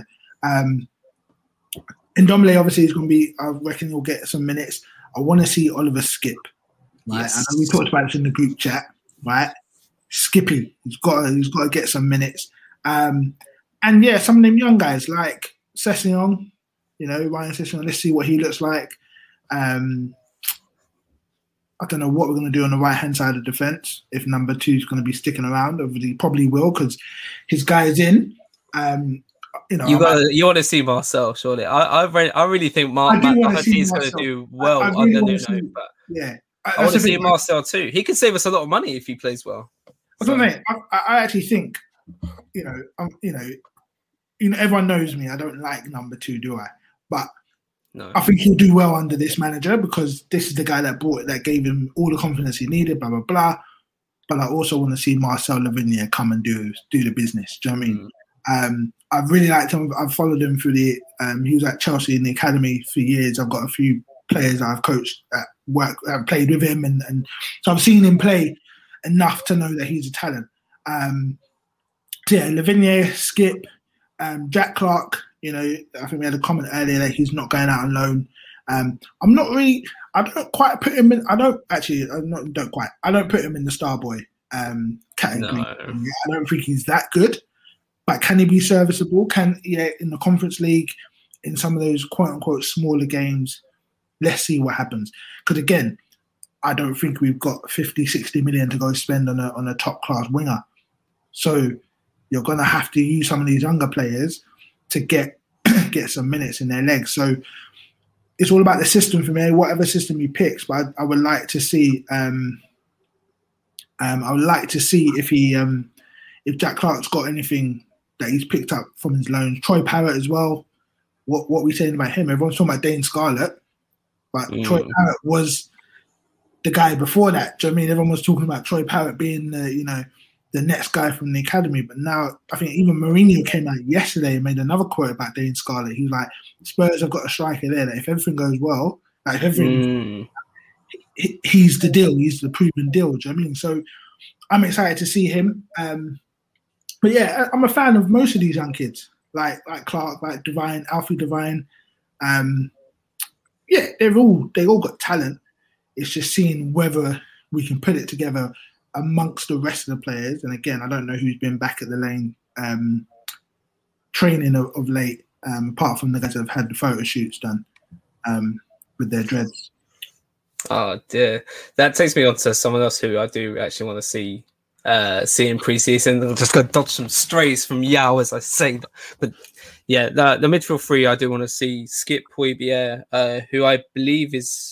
Ndombele obviously is going to be, I reckon he'll get some minutes. I want to see Oliver skip. Right? Yes. I know we talked about this in the group chat, right? Skipping. He's got to get some minutes. And yeah, some of them young guys like Sessegnon, Ryan Sessegnon, let's see what he looks like. I don't know what we're going to do on the right-hand side of defence if number 2 is going to be sticking around. Obviously, he probably will because his guy is in. You want to see Marcel, surely. I really think Matt Doherty is going to do well under Nuno. But yeah, I want to see Marcel too. He could save us a lot of money if he plays well. I actually think, everyone knows me. I don't like number 2, do I? But no. I think he'll do well under this manager because this is the guy that gave him all the confidence he needed. Blah blah blah. But I also want to see Marcel Lavigne come and do the business. Do you know what I mean? I've really liked him. I've followed him through he was at Chelsea in the academy for years. I've got a few players I've coached at work, I've played with him. And so I've seen him play enough to know that he's a talent. Lavigne, Skip, Jack Clark, I think we had a comment earlier that he's not going out on loan. I don't put him in the star boy category. No. I don't think he's that good. But can he be serviceable? In the Conference League, in some of those quote-unquote smaller games, let's see what happens. Because again, I don't think we've got 50, 60 million to go spend on a top-class winger. So you're going to have to use some of these younger players to get some minutes in their legs. So it's all about the system for me, whatever system he picks. But I would like to see if Jack Clark's got anything that he's picked up from his loans. Troy Parrott as well. What we saying about him? Everyone's talking about Dane Scarlett, but Troy Parrott was the guy before that. Do you know what I mean? Everyone was talking about Troy Parrott being the next guy from the academy, but now I think even Mourinho came out yesterday and made another quote about Dane Scarlett. He was like, Spurs have got a striker there that if everything goes well, he's the deal. He's the proven deal. Do you know what I mean? So I'm excited to see him. But yeah, I'm a fan of most of these young kids, like Clark, like Devine, Alfie Devine. They all got talent. It's just seeing whether we can put it together amongst the rest of the players. And again, I don't know who's been back at the Lane training of late, apart from the guys that have had the photo shoots done. with their dreads. Oh dear, that takes me on to someone else who I do actually want to see in pre-season. I'm just going to dodge some strays from Yao as I say that. But yeah, the midfield three I do want to see: Skip, Højbjerg, who I believe is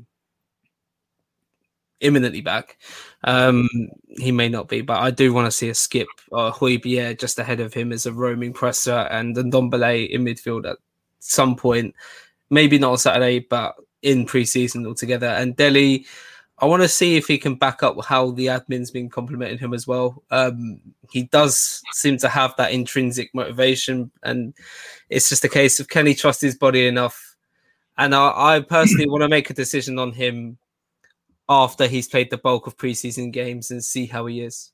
imminently back. He may not be, but I do want to see a Skip or Højbjerg just ahead of him as a roaming presser, and Ndombele in midfield at some point. Maybe not on Saturday, but in pre-season altogether. And Dele, I want to see if he can back up how the admin's been complimenting him as well. He does seem to have that intrinsic motivation, and it's just a case of can he trust his body enough? And I personally want to make a decision on him after he's played the bulk of pre-season games and see how he is.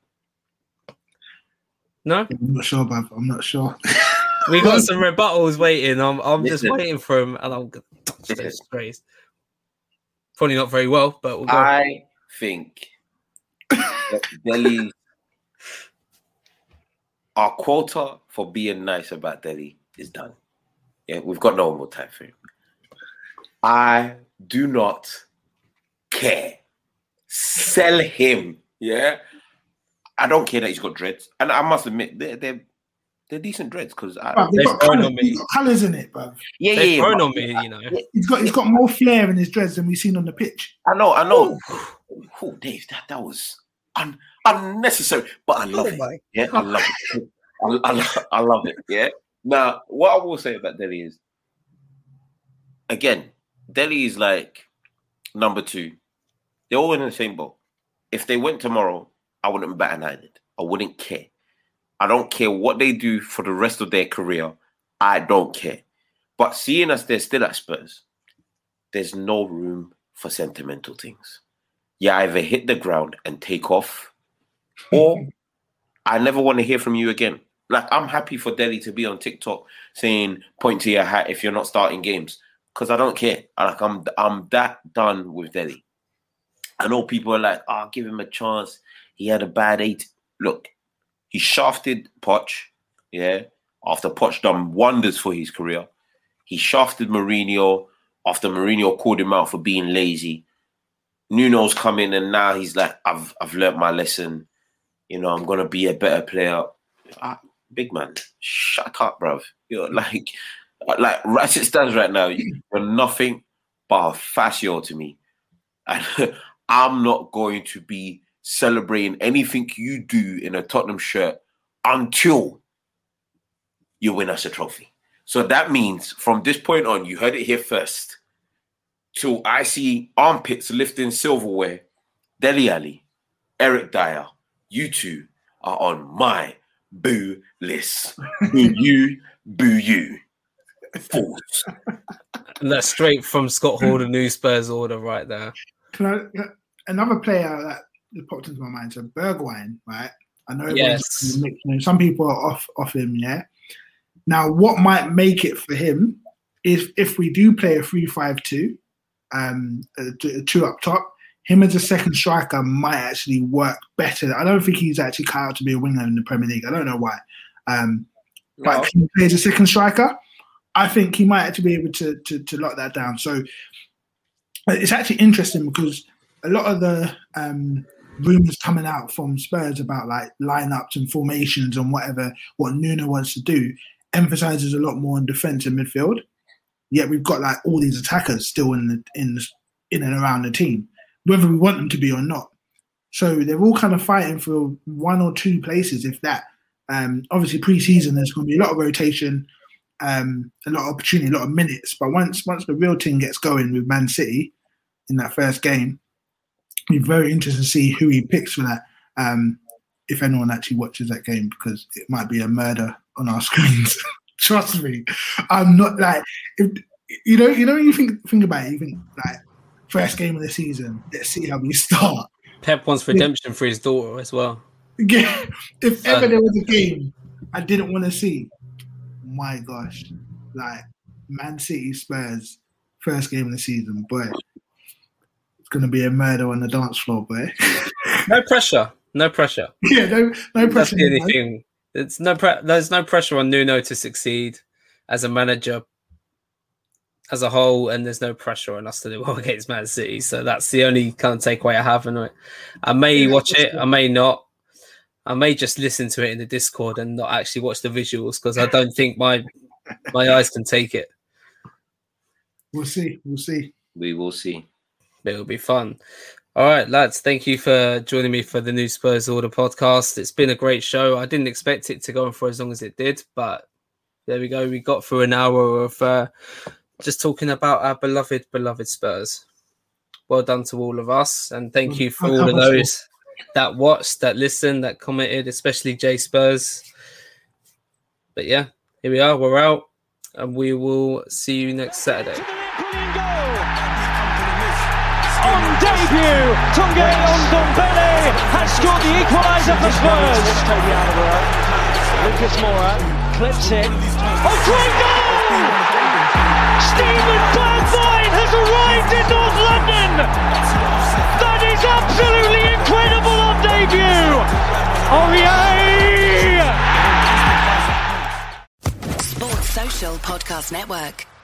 No? I'm not sure, bruv. I'm not sure. We got some rebuttals waiting. I'm just waiting for him, and I'm going to touch those sprays. Probably not very well, but we'll go. I think that Dele, our quota for being nice about Dele is done. Yeah, we've got no more time for him. I do not care. Sell him. Yeah, I don't care that he's got dreads, and I must admit they're decent dreads because they've got colours in it, bro. Yeah, they've grown on me, you know. He's got more flair in his dreads than we've seen on the pitch. I know. Oh, Dave, that was unnecessary, but I love it. Yeah, I love it. I love it. Yeah. Now, what I will say about Dele is, again, Dele is like number 2. They're all in the same boat. If they went tomorrow, I wouldn't bat an eyelid. I wouldn't care. I don't care what they do for the rest of their career. I don't care. But seeing as they're still at Spurs, there's no room for sentimental things. You either hit the ground and take off, or I never want to hear from you again. Like, I'm happy for Dele to be on TikTok saying, point to your hat if you're not starting games, because I don't care. Like, I'm that done with Dele. I know people are like, give him a chance. He had a bad 8. Look, he shafted Poch, yeah, after Poch done wonders for his career. He shafted Mourinho after Mourinho called him out for being lazy. Nuno's come in and now he's like, I've learnt my lesson. You know, I'm going to be a better player. Big man, shut up, bruv. You're like as it stands right now, you're nothing but a fascio to me. And I'm not going to be celebrating anything you do in a Tottenham shirt until you win us a trophy. So that means from this point on, you heard it here first, till I see armpits lifting silverware, Dele Alli, Eric Dyer, you two are on my boo list. Boo you, boo you. Fools. And that's straight from Scott Hall, the new Spurs order right there. Another player that popped into my mind, so Bergwijn, right? I know some people are off him, yeah? Now, what might make it for him is if we do play a 3-5-2, 2 up top, him as a second striker might actually work better. I don't think he's actually cut out to be a winger in the Premier League. I don't know why. But he plays a second striker. I think he might actually be able to lock that down. So it's actually interesting because a lot of the rumours coming out from Spurs about like lineups and formations and what Nuno wants to do emphasises a lot more on defence and midfield. Yet we've got like all these attackers still in and around the team, whether we want them to be or not. So they're all kind of fighting for 1 or 2 places, if that. Obviously, pre-season there's going to be a lot of rotation, a lot of opportunity, a lot of minutes. But once the real team gets going with Man City in that first game, it'll be very interesting to see who he picks for that. If anyone actually watches that game, because it might be a murder on our screens. Trust me, I'm not like if you know when you think about it, you think like first game of the season. Let's see how we start. Pep wants redemption for his daughter as well. Yeah, if ever there was a game I didn't want to see, my gosh, like Man City Spurs first game of the season, boy, it's gonna be a murder on the dance floor, boy. No pressure. Yeah, no pressure. That's the only thing. There's no pressure on Nuno to succeed as a manager. as a whole, and there's no pressure on us to do well against Man City. So that's the only kind of takeaway I have. And I may watch it, I may not. I may just listen to it in the Discord and not actually watch the visuals because I don't think my eyes can take it. We'll see. We will see. It'll be fun. All right, lads, thank you for joining me for the New Spurs Order podcast. It's been a great show. I didn't expect it to go on for as long as it did, but there we go. We got through an hour of just talking about our beloved Spurs. Well done to all of us, and thank you for all of those that watched, that listened, that commented, especially J Spurs. But yeah, here we are. We're out, and we will see you next Saturday. On debut, Tunge Ndombele has scored the equaliser for Spurs. Lucas Moura clips it. Oh, great goal! Stephen Bergwijn has arrived in North London. That is absolutely incredible on debut. Oh, yay! Sports Social Podcast Network.